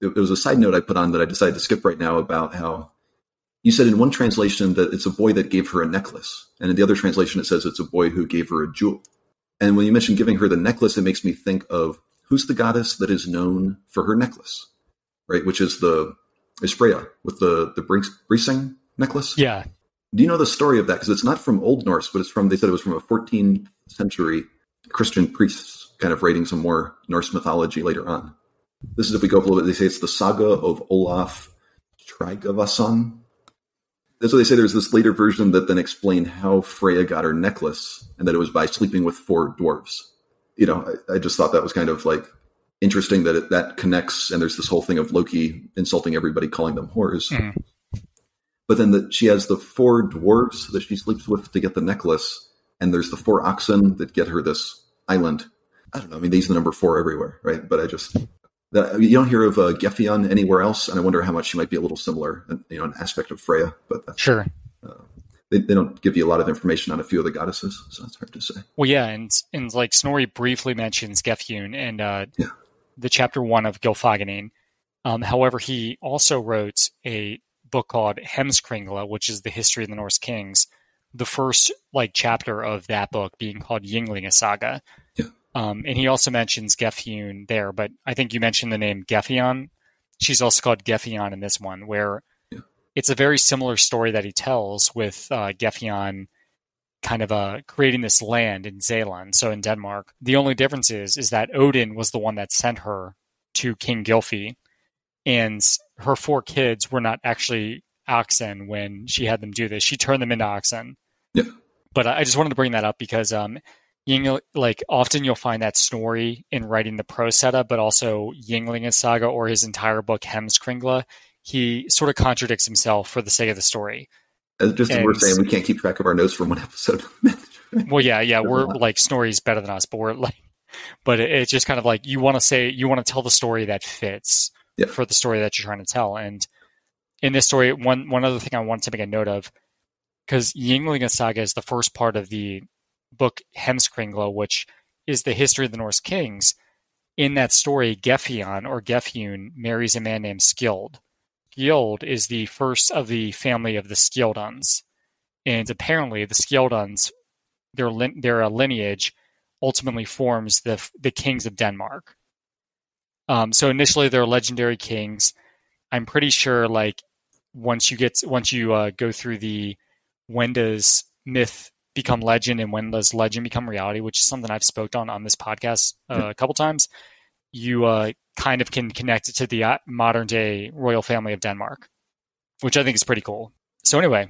Speaker 1: it, it was a side note I put on that I decided to skip right now about how you said in one translation that it's a boy that gave her a necklace. And in the other translation, it says it's a boy who gave her a jewel. And when you mentioned giving her the necklace, it makes me think of who's the goddess that is known for her necklace, right? Which is the is Freya with the, the Brising necklace.
Speaker 2: Yeah.
Speaker 1: Do you know the story of that? Because it's not from Old Norse, but it's from, they said it was from a fourteenth century Christian priests kind of writing some more Norse mythology later on. This is, if we go up a little bit, they say it's the saga of Olaf Tryggvason. That's what they say. There's this later version that then explained how Freya got her necklace, and that it was by sleeping with four dwarves. You know, I, I just thought that was kind of like interesting that it, that connects, and there's this whole thing of Loki insulting everybody, calling them whores. Mm. But then the, she has the four dwarves that she sleeps with to get the necklace, and there's the four oxen that get her this island. I don't know. I mean, these are the number four everywhere, right? But I just... That, you don't hear of uh, Gefjon anywhere else, and I wonder how much she might be a little similar, you know, an aspect of Freya. But that's,
Speaker 2: sure,
Speaker 1: uh, they they don't give you a lot of information on a few of the goddesses, so it's hard to say.
Speaker 2: Well, yeah, and and like Snorri briefly mentions Gefjon in uh,
Speaker 1: yeah.
Speaker 2: the chapter one of Gylfaginning. Um, however, he also wrote a book called Heimskringla, which is the history of the Norse kings. The first like chapter of that book being called Ynglinga Saga.
Speaker 1: Yeah.
Speaker 2: Um, and he also mentions Gefjon there, but I think you mentioned the name Gefjon. She's also called Gefjon in this one, where
Speaker 1: yeah.
Speaker 2: it's a very similar story that he tells with uh, Gefjon kind of uh, creating this land in Zealand, so in Denmark. The only difference is, is that Odin was the one that sent her to King Gylfi, and her four kids were not actually oxen when she had them do this. She turned them into oxen.
Speaker 1: Yeah.
Speaker 2: But I just wanted to bring that up because um, Yngling, like often you'll find that Snorri in writing the prose Edda, but also Ynglinga Saga or his entire book Heimskringla, he sort of contradicts himself for the sake of the story.
Speaker 1: As just as we're saying, we can't keep track of our notes from one episode.
Speaker 2: Well, yeah, yeah, we're like Snorri's better than us, but we're like, but it, it's just kind of like you want to say you want to tell the story that fits
Speaker 1: yeah.
Speaker 2: for the story that you're trying to tell. And in this story, one one other thing I wanted to make a note of, because Ynglinga Saga is the first part of the book Heimskringla, which is the history of the Norse kings. In that story, Gefjon or Gefjun marries a man named Skjold. Skjold is the first of the family of the Skjoldans, and apparently the Skjoldans, their their lineage, ultimately forms the the kings of Denmark. Um, so initially they're legendary kings. I'm pretty sure, like once you get once you uh, go through the when does myth become legend and when does legend become reality, which is something I've spoke on on this podcast uh, yeah. a couple times, you uh, kind of can connect it to the uh, modern day royal family of Denmark, which I think is pretty cool. So anyway,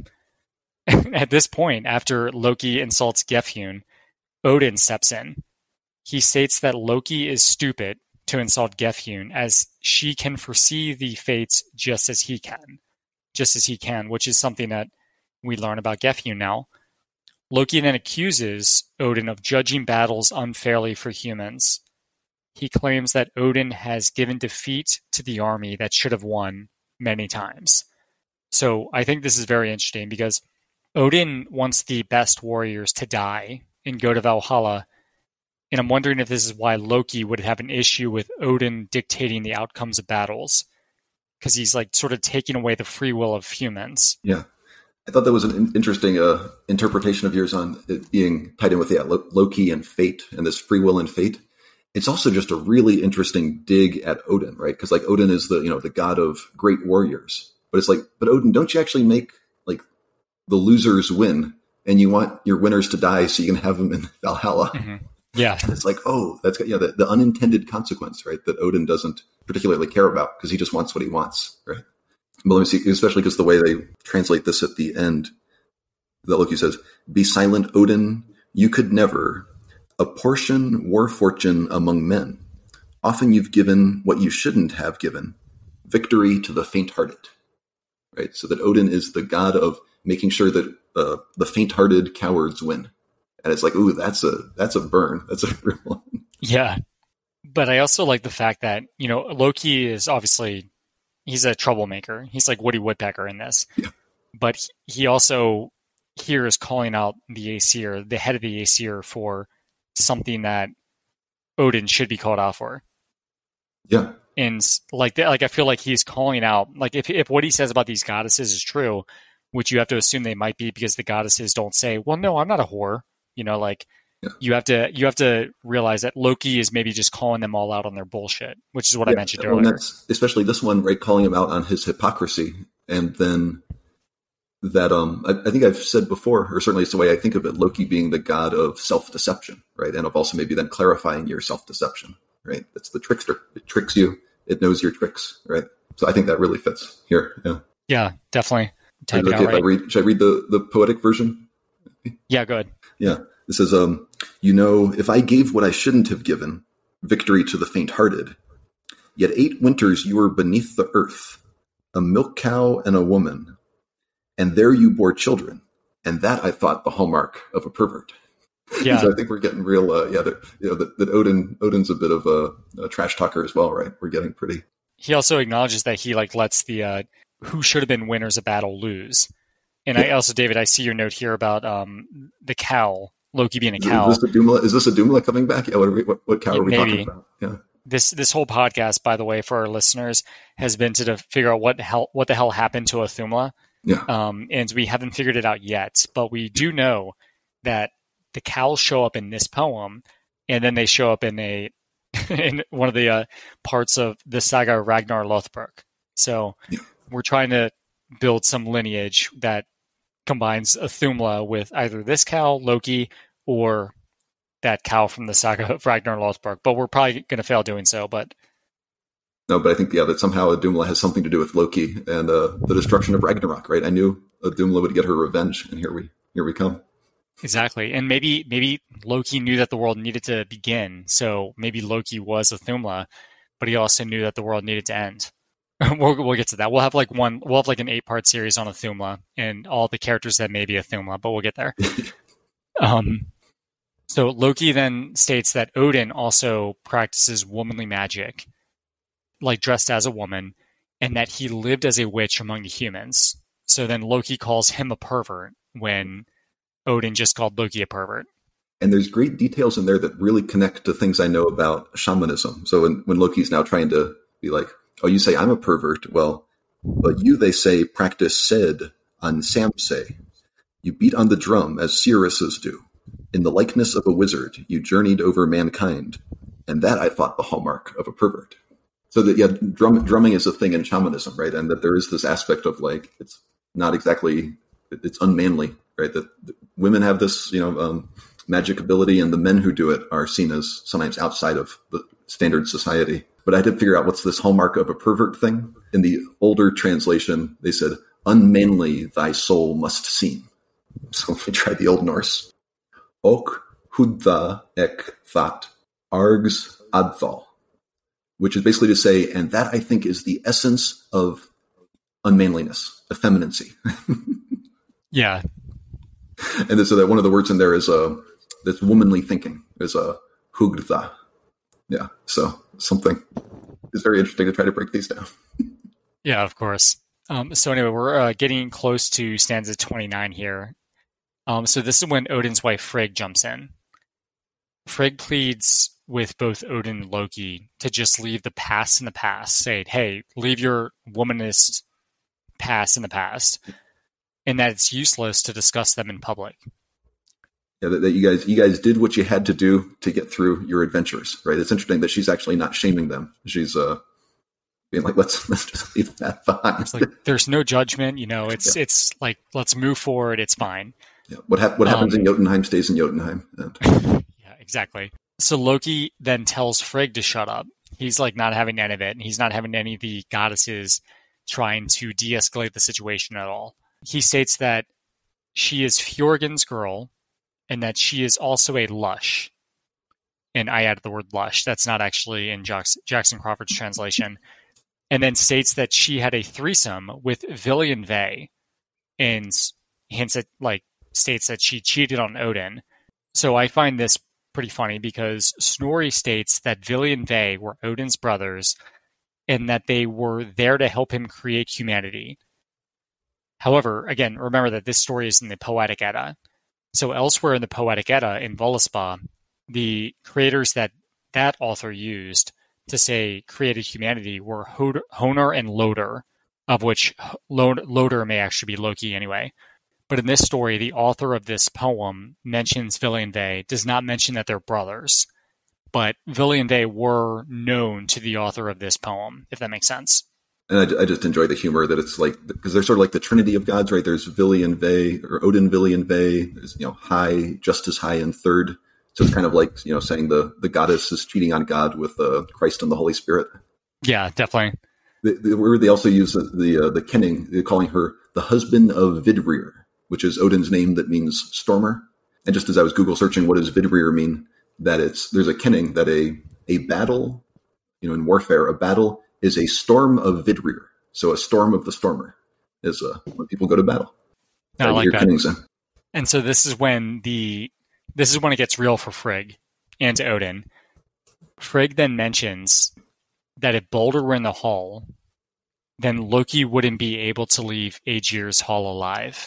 Speaker 2: at this point, after Loki insults Gefjon, Odin steps in. He states that Loki is stupid to insult Gefjon, as she can foresee the fates just as he can, just as he can, which is something that we learn about Gefjon now. Loki then accuses Odin of judging battles unfairly for humans. He claims that Odin has given defeat to the army that should have won many times. So I think this is very interesting because Odin wants the best warriors to die and go to Valhalla. And I'm wondering if this is why Loki would have an issue with Odin dictating the outcomes of battles, because he's like sort of taking away the free will of humans.
Speaker 1: Yeah. I thought that was an interesting uh, interpretation of yours on it being tied in with yeah, Loki and fate and this free will and fate. It's also just a really interesting dig at Odin, right? Because like Odin is the, you know, the god of great warriors, but it's like, but Odin, don't you actually make like the losers win, and you want your winners to die so you can have them in Valhalla?
Speaker 2: Mm-hmm. Yeah,
Speaker 1: it's like, oh, that's you know the, the unintended consequence, right? That Odin doesn't particularly care about because he just wants what he wants, right? But let me see, especially because the way they translate this at the end, that Loki says, "Be silent, Odin. You could never apportion war fortune among men. Often you've given what you shouldn't have given, victory to the faint-hearted." Right? So that Odin is the god of making sure that uh, the faint-hearted cowards win. And it's like, ooh, that's a that's a burn. That's a real one.
Speaker 2: Yeah. But I also like the fact that, you know, Loki is obviously, he's a troublemaker. He's like Woody Woodpecker in this.
Speaker 1: Yeah.
Speaker 2: But he also here is calling out the Aesir, the head of the Aesir, for something that Odin should be called out for.
Speaker 1: Yeah.
Speaker 2: And like, like I feel like he's calling out, like if if what he says about these goddesses is true, which you have to assume they might be, because the goddesses don't say, "Well, no, I'm not a whore." You know, like yeah. you have to you have to realize that Loki is maybe just calling them all out on their bullshit, which is what yeah, I mentioned well, earlier. That's,
Speaker 1: especially this one, right? Calling him out on his hypocrisy, and then that um, I, I think I've said before, or certainly it's the way I think of it, Loki being the god of self-deception, right? And of also maybe then clarifying your self-deception. Right, it's the trickster. It tricks you. It knows your tricks. Right. So I think that really fits here. Yeah.
Speaker 2: Yeah, definitely.
Speaker 1: Type it out, right. I read, should I read the, the poetic version?
Speaker 2: Yeah, go ahead.
Speaker 1: Yeah. This is um. You know, if I gave what I shouldn't have given, victory to the faint-hearted. Yet eight winters you were beneath the earth, a milk cow and a woman, and there you bore children, and that I thought the hallmark of a pervert. Yeah, so I think we're getting real. Uh, yeah, that, you know, that, that Odin Odin's a bit of a, a trash talker as well, right? We're getting pretty.
Speaker 2: He also acknowledges that he like lets the uh, who should have been winners of battle lose. And yeah. I also, David, I see your note here about um, the cow, Loki being a cow.
Speaker 1: Is this a Doomla? Is this a Doomla coming back? Yeah. What are we? What, what cow are we Maybe. talking about? Yeah.
Speaker 2: This this whole podcast, by the way, for our listeners, has been to, to figure out what the hell what the hell happened to Athumla.
Speaker 1: Yeah.
Speaker 2: Um, and we haven't figured it out yet, but we do know that the cows show up in this poem, and then they show up in a in one of the uh, parts of the saga of Ragnar Lothbrok. So yeah. we're trying to build some lineage that combines Athumla with either this cow, Loki, or that cow from the saga of Ragnar Lothbrok. But we're probably going to fail doing so. But
Speaker 1: no, but I think yeah, that somehow Athumla has something to do with Loki and uh, the destruction of Ragnarok. Right? I knew Athumla would get her revenge, and here we here we come.
Speaker 2: Exactly. And maybe maybe Loki knew that the world needed to begin. So maybe Loki was Athumla, but he also knew that the world needed to end. we'll, we'll get to that. We'll have like one we'll have like an eight-part series on Athumla and all the characters that may be Athumla, but we'll get there. um so Loki then states that Odin also practices womanly magic, like dressed as a woman, and that he lived as a witch among the humans. So then Loki calls him a pervert when Odin just called Loki a pervert.
Speaker 1: And there's great details in there that really connect to things I know about shamanism. So when, when Loki's now trying to be like, oh, you say I'm a pervert. Well, but you, they say, practice Sed on Samse. You beat on the drum as seeresses do. In the likeness of a wizard, you journeyed over mankind. And that I thought the hallmark of a pervert. So that, yeah, drum, drumming is a thing in shamanism, right? And that there is this aspect of like, it's not exactly, it's unmanly. Right, that women have this, you know, um, magic ability, and the men who do it are seen as sometimes outside of the standard society. But I had to figure out what's this hallmark of a pervert thing. In the older translation, they said, "Unmanly thy soul must seem." So we tried the Old Norse. Ok hudtha ek that args adthal, which is basically to say, and that I think is the essence of unmanliness, effeminacy.
Speaker 2: Yeah.
Speaker 1: And so that one of the words in there is uh, this womanly thinking is a uh, hugdha. Yeah, so something is very interesting to try to break these down.
Speaker 2: Yeah, of course. Um, so anyway, we're uh, getting close to stanza twenty-nine here. Um, so this is when Odin's wife Frigg jumps in. Frigg pleads with both Odin and Loki to just leave the past in the past. Say, hey, leave your womanist past in the past. And that it's useless to discuss them in public.
Speaker 1: Yeah, that, that you guys you guys did what you had to do to get through your adventures, right? It's interesting that she's actually not shaming them. She's uh, being like, let's let's just leave that behind.
Speaker 2: It's like there's no judgment, you know. It's yeah. it's like let's move forward. It's fine.
Speaker 1: Yeah. What hap- what happens um, in Jotunheim stays in Jotunheim. And...
Speaker 2: yeah, exactly. So Loki then tells Frigg to shut up. He's like not having any of it, and he's not having any of the goddesses trying to de-escalate the situation at all. He states that she is Fjorgen's girl and that she is also a lush. And I added the word lush. That's not actually in Jackson Crawford's translation. And then states that she had a threesome with Villian Vey and hints at, like, states that she cheated on Odin. So I find this pretty funny because Snorri states that Villian Vey were Odin's brothers and that they were there to help him create humanity. However, again, remember that this story is in the Poetic Edda. So elsewhere in the Poetic Edda, in Voluspa, the creators that that author used to say created humanity were Honor and Loder, of which Loder may actually be Loki anyway. But in this story, the author of this poem mentions Vili and Ve, does not mention that they're brothers. But Vili and Ve were known to the author of this poem, if that makes sense.
Speaker 1: And I, I just enjoy the humor that it's like, because they're sort of like the trinity of gods, right? There's Vili and Ve, or Odin, Vili and Ve. There's, you know, high, just as high in third. So it's kind of like, you know, saying the, the goddess is cheating on God with uh, Christ and the Holy Spirit.
Speaker 2: Yeah, definitely.
Speaker 1: The, the word they also use the the, uh, the kenning, they're calling her the husband of Vidrir, which is Odin's name that means stormer. And just as I was Google searching what does Vidrir mean, that it's there's a kenning that a a battle, you know, in warfare, a battle is a storm of Vidrir. So a storm of the stormer is uh, when people go to battle.
Speaker 2: I uh, like that. And so this is when the this is when it gets real for Frigg and Odin. Frigg then mentions that if Balder were in the hall, then Loki wouldn't be able to leave Aegir's hall alive.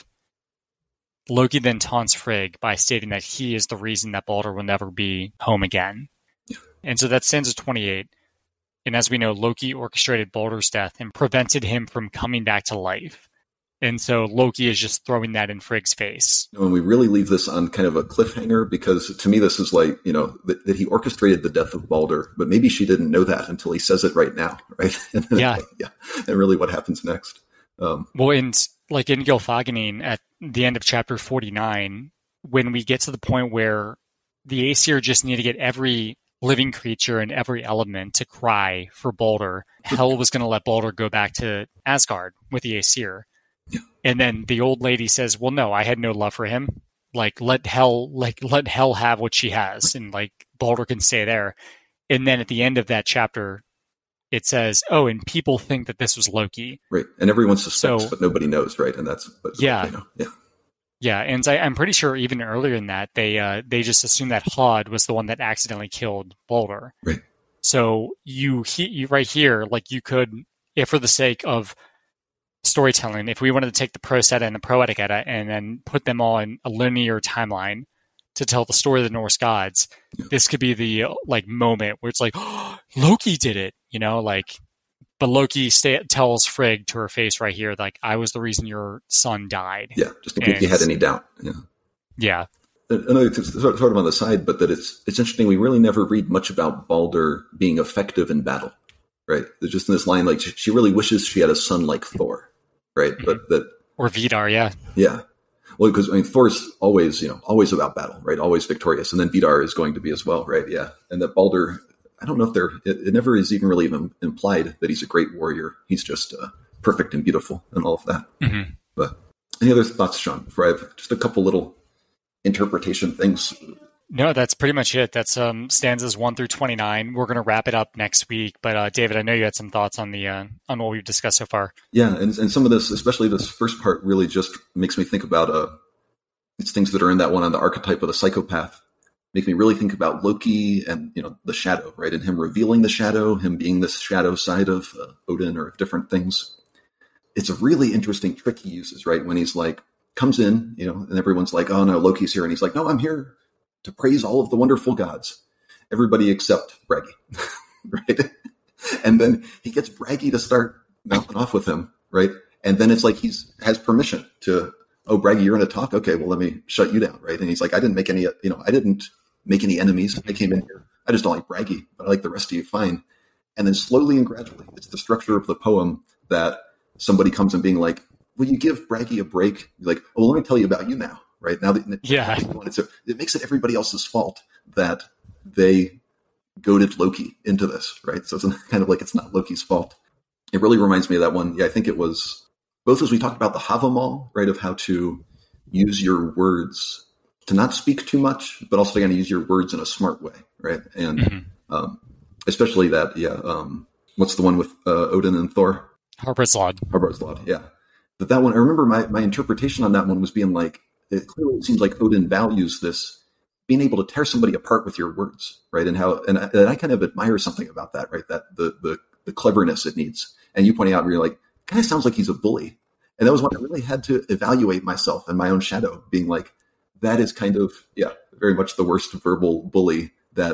Speaker 2: Loki then taunts Frigg by stating that he is the reason that Balder will never be home again. Yeah. And so that stanza twenty-eight. And as we know, Loki orchestrated Balder's death and prevented him from coming back to life. And so Loki is just throwing that in Frigg's face.
Speaker 1: And we really leave this on kind of a cliffhanger, because to me this is like, you know, that, that he orchestrated the death of Balder, but maybe she didn't know that until he says it right now, right? And then,
Speaker 2: yeah.
Speaker 1: yeah. And really what happens next. Um,
Speaker 2: well, and like in Gylfaginning at the end of chapter forty-nine, when we get to the point where the Aesir just need to get every living creature and every element to cry for Balder, Hel was going to let Balder go back to Asgard with the Aesir.
Speaker 1: Yeah.
Speaker 2: And then the old lady says, well, no, I had no love for him. Like, let Hel, like, let Hel have what she has, and like Balder can stay there. And then at the end of that chapter, it says, oh, and people think that this was Loki.
Speaker 1: Right. And everyone suspects,
Speaker 2: so,
Speaker 1: but nobody knows, right? And that's, but
Speaker 2: yeah.
Speaker 1: You know, yeah.
Speaker 2: Yeah. And I, I'm pretty sure even earlier than that, they, uh, they just assumed that Hod was the one that accidentally killed Balder.
Speaker 1: Right.
Speaker 2: So you, he, you right here, like you could, if for the sake of storytelling, if we wanted to take the Prose Edda and the Poetic Edda and then put them all in a linear timeline to tell the story of the Norse gods, yeah. This could be the like moment where it's like, oh, Loki did it, you know, like, but Loki stay, tells Frigg to her face right here, like, I was the reason your son died.
Speaker 1: Yeah, just in case you had any doubt. Yeah.
Speaker 2: Yeah.
Speaker 1: Another thing, sort of on the side, but that it's it's interesting. We really never read much about Balder being effective in battle, right? There's just in this line, like she really wishes she had a son like Thor, right? Mm-hmm. But that
Speaker 2: or Vidar, yeah,
Speaker 1: yeah. Well, because I mean, Thor's always, you know, always about battle, right? Always victorious, and then Vidar is going to be as well, right? Yeah, and that Balder, I don't know if they're. It, it never is even really even implied that he's a great warrior. He's just uh, perfect and beautiful and all of that.
Speaker 2: Mm-hmm.
Speaker 1: But any other thoughts, Sean? Before I have just a couple little interpretation things.
Speaker 2: No, that's pretty much it. That's um, stanzas one through twenty-nine. We're going to wrap it up next week. But uh, David, I know you had some thoughts on the uh, on what we've discussed so far.
Speaker 1: Yeah, and, and some of this, especially this first part, really just makes me think about uh, it's things that are in that one on the archetype of the psychopath. Make me really think about Loki and, you know, the shadow, right? And him revealing the shadow, him being this shadow side of uh, Odin or different things. It's a really interesting trick he uses, right? When he's like, comes in, you know, and everyone's like, oh no, Loki's here. And he's like, no, I'm here to praise all of the wonderful gods. Everybody except Bragi, right? And then he gets Bragi to start mouthing off with him, right? And then it's like he's has permission to, oh, Bragi, you're going to talk? Okay, well, let me shut you down, right? And he's like, I didn't make any, you know, I didn't make any enemies. I came in here. I just don't like Bragi, but I like the rest of you fine. And then slowly and gradually, it's the structure of the poem that somebody comes and being like, will you give Bragi a break? You're like, oh, let me tell you about you now, right? Now that
Speaker 2: yeah,
Speaker 1: so it makes it everybody else's fault that they goaded Loki into this, right? So it's kind of like it's not Loki's fault. It really reminds me of that one. Yeah, I think it was both as we talked about the Havamal, right, of how to use your words to not speak too much, but also going to use your words in a smart way, right? And mm-hmm. um, especially that, yeah. Um, what's the one with uh, Odin and Thor?
Speaker 2: Harbar's Lod.
Speaker 1: Harbar's Lod, yeah. But that one, I remember my, my interpretation on that one was being like, it clearly seems like Odin values this, being able to tear somebody apart with your words, right? And how, and I, and I kind of admire something about that, right? That the, the, the cleverness it needs. And you pointing out, where you're like, kind of sounds like he's a bully. And that was when I really had to evaluate myself and my own shadow, being like, that is kind of, yeah, very much the worst verbal bully that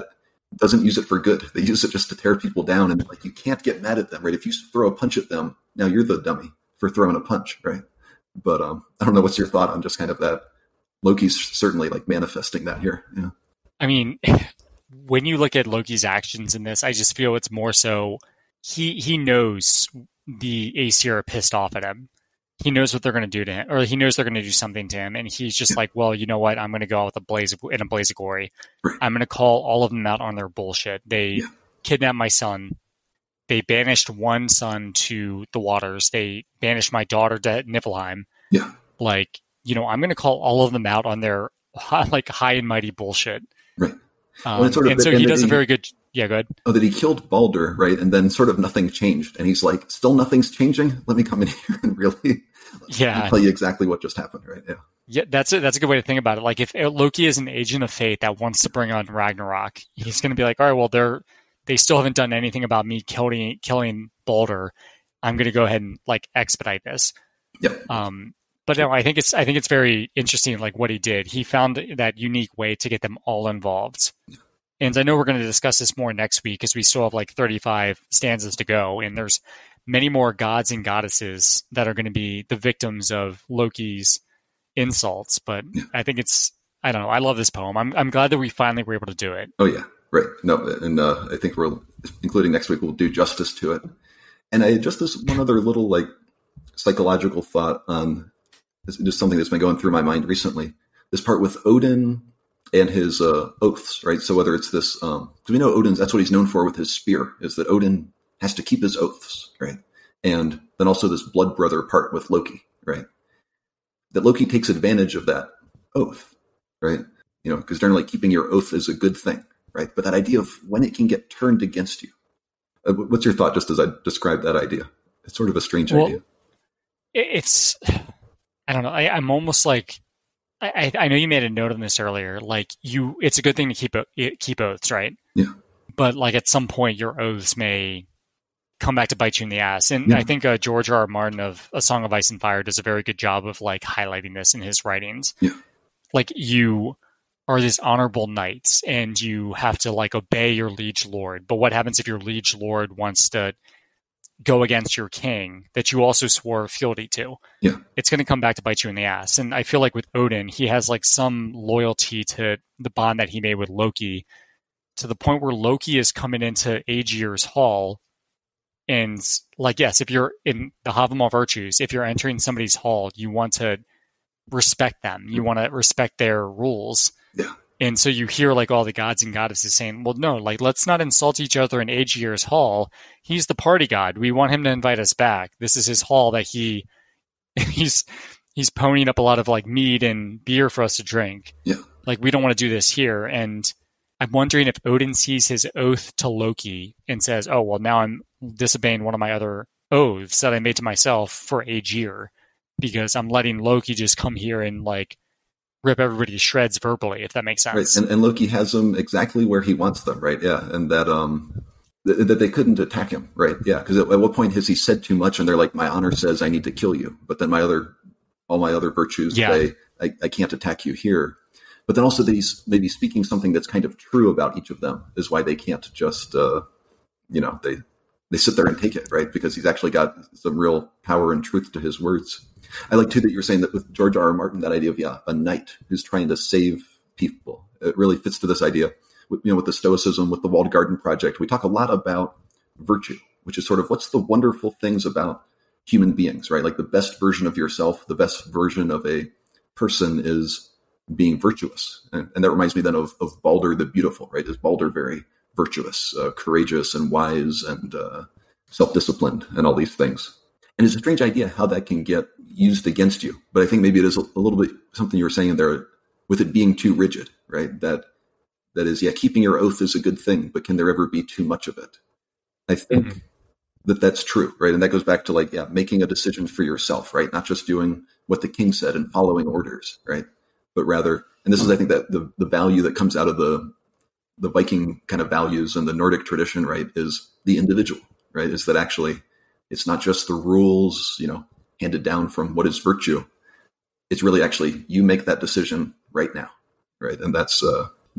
Speaker 1: doesn't use it for good. They use it just to tear people down. And like, you can't get mad at them, right? If you throw a punch at them, now you're the dummy for throwing a punch, right? But um, I don't know. What's your thought on just kind of that? Loki's certainly like manifesting that here. Yeah.
Speaker 2: I mean, when you look at Loki's actions in this, I just feel it's more so he he knows the Aesir are pissed off at him. He knows what they're going to do to him, or he knows they're going to do something to him, and he's just yeah. like, well, you know what? I'm going to go out with a blaze of, in a blaze of glory. Right. I'm going to call all of them out on their bullshit. They yeah. kidnapped my son. They banished one son to the waters. They banished my daughter to Niflheim.
Speaker 1: Yeah.
Speaker 2: Like, you know, I'm going to call all of them out on their like high and mighty bullshit.
Speaker 1: Right.
Speaker 2: Um, well, sort of, and so and he does he, a very good. Yeah, go ahead.
Speaker 1: Oh, that he killed Balder, right? And then sort of nothing changed, and he's like, "Still nothing's changing. Let me come in here and really,
Speaker 2: yeah,
Speaker 1: tell you exactly what just happened." Right? Yeah.
Speaker 2: Yeah, that's a, that's a good way to think about it. Like, if Loki is an agent of fate that wants to bring on Ragnarok, he's going to be like, "All right, well, they're they still haven't done anything about me killing killing Balder. I'm going to go ahead and like expedite this."
Speaker 1: Yeah.
Speaker 2: Um. But no, I think it's I think it's very interesting, like what he did. He found that unique way to get them all involved. And I know we're going to discuss this more next week because we still have like thirty-five stanzas to go, and there's many more gods and goddesses that are going to be the victims of Loki's insults. But yeah. I think it's I don't know. I love this poem. I'm I'm glad that we finally were able to do it.
Speaker 1: Oh yeah, right. No, and uh, I think we're including next week. We'll do justice to it. And I just this one other little like psychological thought on. It's just something that's been going through my mind recently. This part with Odin and his uh, oaths, right? So whether it's this, um, because we know Odin's, that's what he's known for with his spear, is that Odin has to keep his oaths, right? And then also this blood brother part with Loki, right? That Loki takes advantage of that oath, right? You know, because generally keeping your oath is a good thing, right? But that idea of when it can get turned against you. Uh, what's your thought just as I described that idea? It's sort of a strange
Speaker 2: well,
Speaker 1: idea.
Speaker 2: It's... I don't know. I, I'm almost like, I, I know you made a note on this earlier. Like you, it's a good thing to keep keep oaths, right?
Speaker 1: Yeah.
Speaker 2: But like at some point, your oaths may come back to bite you in the ass. And
Speaker 1: yeah.
Speaker 2: I think uh, George R. R. Martin of A Song of Ice and Fire does a very good job of like highlighting this in his writings.
Speaker 1: Yeah.
Speaker 2: Like you are this honorable knight, and you have to like obey your liege lord. But what happens if your liege lord wants to go against your king that you also swore fealty to?
Speaker 1: Yeah.
Speaker 2: It's going to come back to bite you in the ass. And I feel like with Odin, he has like some loyalty to the bond that he made with Loki to the point where Loki is coming into Aegir's hall. And like, yes, if you're in the Havamal Virtues, if you're entering somebody's hall, you want to respect them. You want to respect their rules.
Speaker 1: Yeah.
Speaker 2: And so you hear like all the gods and goddesses saying, well, no, like, let's not insult each other in Aegir's hall. He's the party god. We want him to invite us back. This is his hall that he, he's, he's ponying up a lot of like mead and beer for us to drink.
Speaker 1: Yeah.
Speaker 2: Like, we don't want to do this here. And I'm wondering if Odin sees his oath to Loki and says, oh, well, now I'm disobeying one of my other oaths that I made to myself for Aegir because I'm letting Loki just come here and like, rip everybody to shreds verbally, if that makes sense.
Speaker 1: Right. And, and Loki has them exactly where he wants them, right? Yeah. And that um th- that they couldn't attack him, right? Yeah. Because at, at what point has he said too much and they're like, my honor says I need to kill you, but then my other, all my other virtues
Speaker 2: yeah.
Speaker 1: say I, I can't attack you here. But then also that he's maybe speaking something that's kind of true about each of them is why they can't just, uh, you know, they, they sit there and take it, right? Because he's actually got some real power and truth to his words. I like, too, that you're saying that with George R. R. Martin, that idea of, yeah, a knight who's trying to save people. It really fits to this idea. With, you know, with the Stoicism, with the Walled Garden Project, we talk a lot about virtue, which is sort of what's the wonderful things about human beings, right? Like the best version of yourself, the best version of a person is being virtuous. And, and that reminds me then of, of Balder the Beautiful, right? Is Balder very virtuous, uh, courageous and wise and uh, self-disciplined and all these things? And it's a strange idea how that can get used against you. But I think maybe it is a, a little bit something you were saying there with it being too rigid, right? That that is, yeah, keeping your oath is a good thing, but can there ever be too much of it? I think mm-hmm. that that's true, right? And that goes back to like, yeah, making a decision for yourself, right? Not just doing what the king said and following orders, right? But rather, and this is, I think, that the, the value that comes out of the the Viking kind of values and the Nordic tradition, right, is the individual, right? Is that actually it's not just the rules, you know, handed down from what is virtue. It's really actually you make that decision right now, right? And that's uh,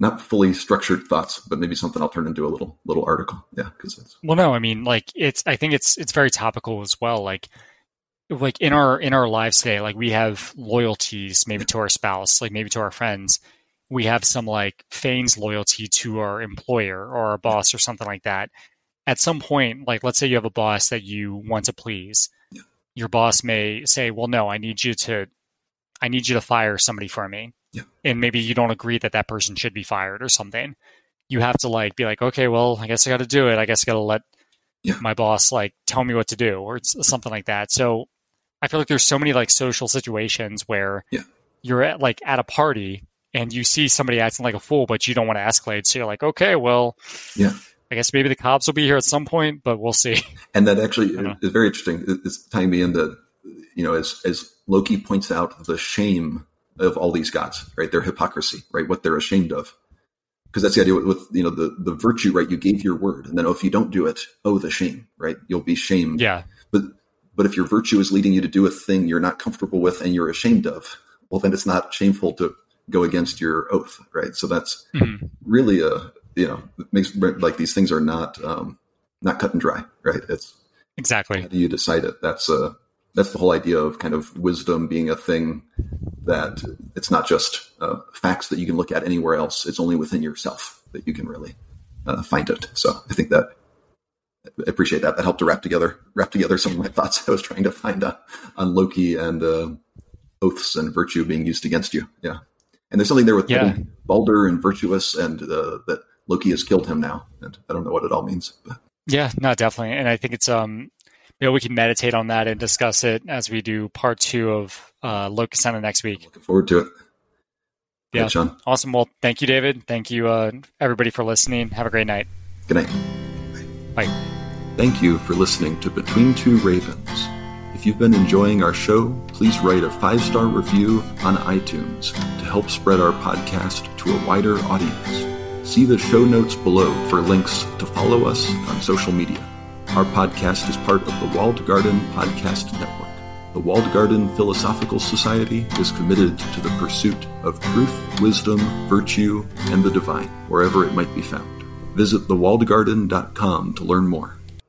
Speaker 1: not fully structured thoughts, but maybe something I'll turn into a little little article. Yeah, because it's
Speaker 2: well, no, I mean, like it's. I think it's it's very topical as well. Like like in our in our lives today, like we have loyalties maybe to our spouse, like maybe to our friends. We have some like feigns loyalty to our employer or our boss or something like that. At some point, like let's say you have a boss that you want to please.
Speaker 1: Yeah.
Speaker 2: Your boss may say, "Well, no, I need you to, I need you to fire somebody for me."
Speaker 1: Yeah.
Speaker 2: And maybe you don't agree that that person should be fired or something. You have to like be like, okay, well, I guess I got to do it. I guess I got to let
Speaker 1: yeah.
Speaker 2: my boss like tell me what to do or something like that. So I feel like there's so many like social situations where
Speaker 1: yeah.
Speaker 2: you're at like at a party and you see somebody acting like a fool, but you don't want to escalate. So you're like, okay, well,
Speaker 1: yeah.
Speaker 2: I guess maybe the cops will be here at some point, but we'll see.
Speaker 1: And that actually is very interesting. It's tying me into, you know, as, as Loki points out the shame of all these gods, right? Their hypocrisy, right? What they're ashamed of. Because that's the idea with, with, you know, the, the virtue, right? You gave your word. And then, oh, if you don't do it, oh, the shame, right? You'll be shamed.
Speaker 2: Yeah.
Speaker 1: But, but if your virtue is leading you to do a thing you're not comfortable with and you're ashamed of, well, then it's not shameful to go against your oath, right? So that's mm-hmm. really a, you know, it makes like these things are not, um, not cut and dry, right? It's
Speaker 2: exactly.
Speaker 1: How do you decide it? That's uh that's the whole idea of kind of wisdom being a thing that it's not just uh, facts that you can look at anywhere else. It's only within yourself that you can really uh, find it. So I think that I appreciate that. That helped to wrap together, wrap together some of my thoughts I was trying to find uh, on Loki and uh, oaths and virtue being used against you. Yeah. And there's something there with
Speaker 2: yeah.
Speaker 1: Balder and virtuous and uh, that Loki has killed him now. And I don't know what it all means. But.
Speaker 2: Yeah, no, definitely. And I think it's, um, you know, we can meditate on that and discuss it as we do part two of uh, Loki Center next week.
Speaker 1: Looking forward to it.
Speaker 2: Yeah,
Speaker 1: right, Sean.
Speaker 2: Awesome. Well, thank you, David. Thank you, uh, everybody, for listening. Have a great night.
Speaker 1: Good night.
Speaker 2: Bye. Bye.
Speaker 1: Thank you for listening to Between Two Ravens. If you've been enjoying our show, please write a five-star review on iTunes to help spread our podcast to a wider audience. See the show notes below for links to follow us on social media. Our podcast is part of the Walled Garden Podcast Network. The Walled Garden Philosophical Society is committed to the pursuit of truth, wisdom, virtue, and the divine, wherever it might be found. Visit the walled garden dot com to learn more.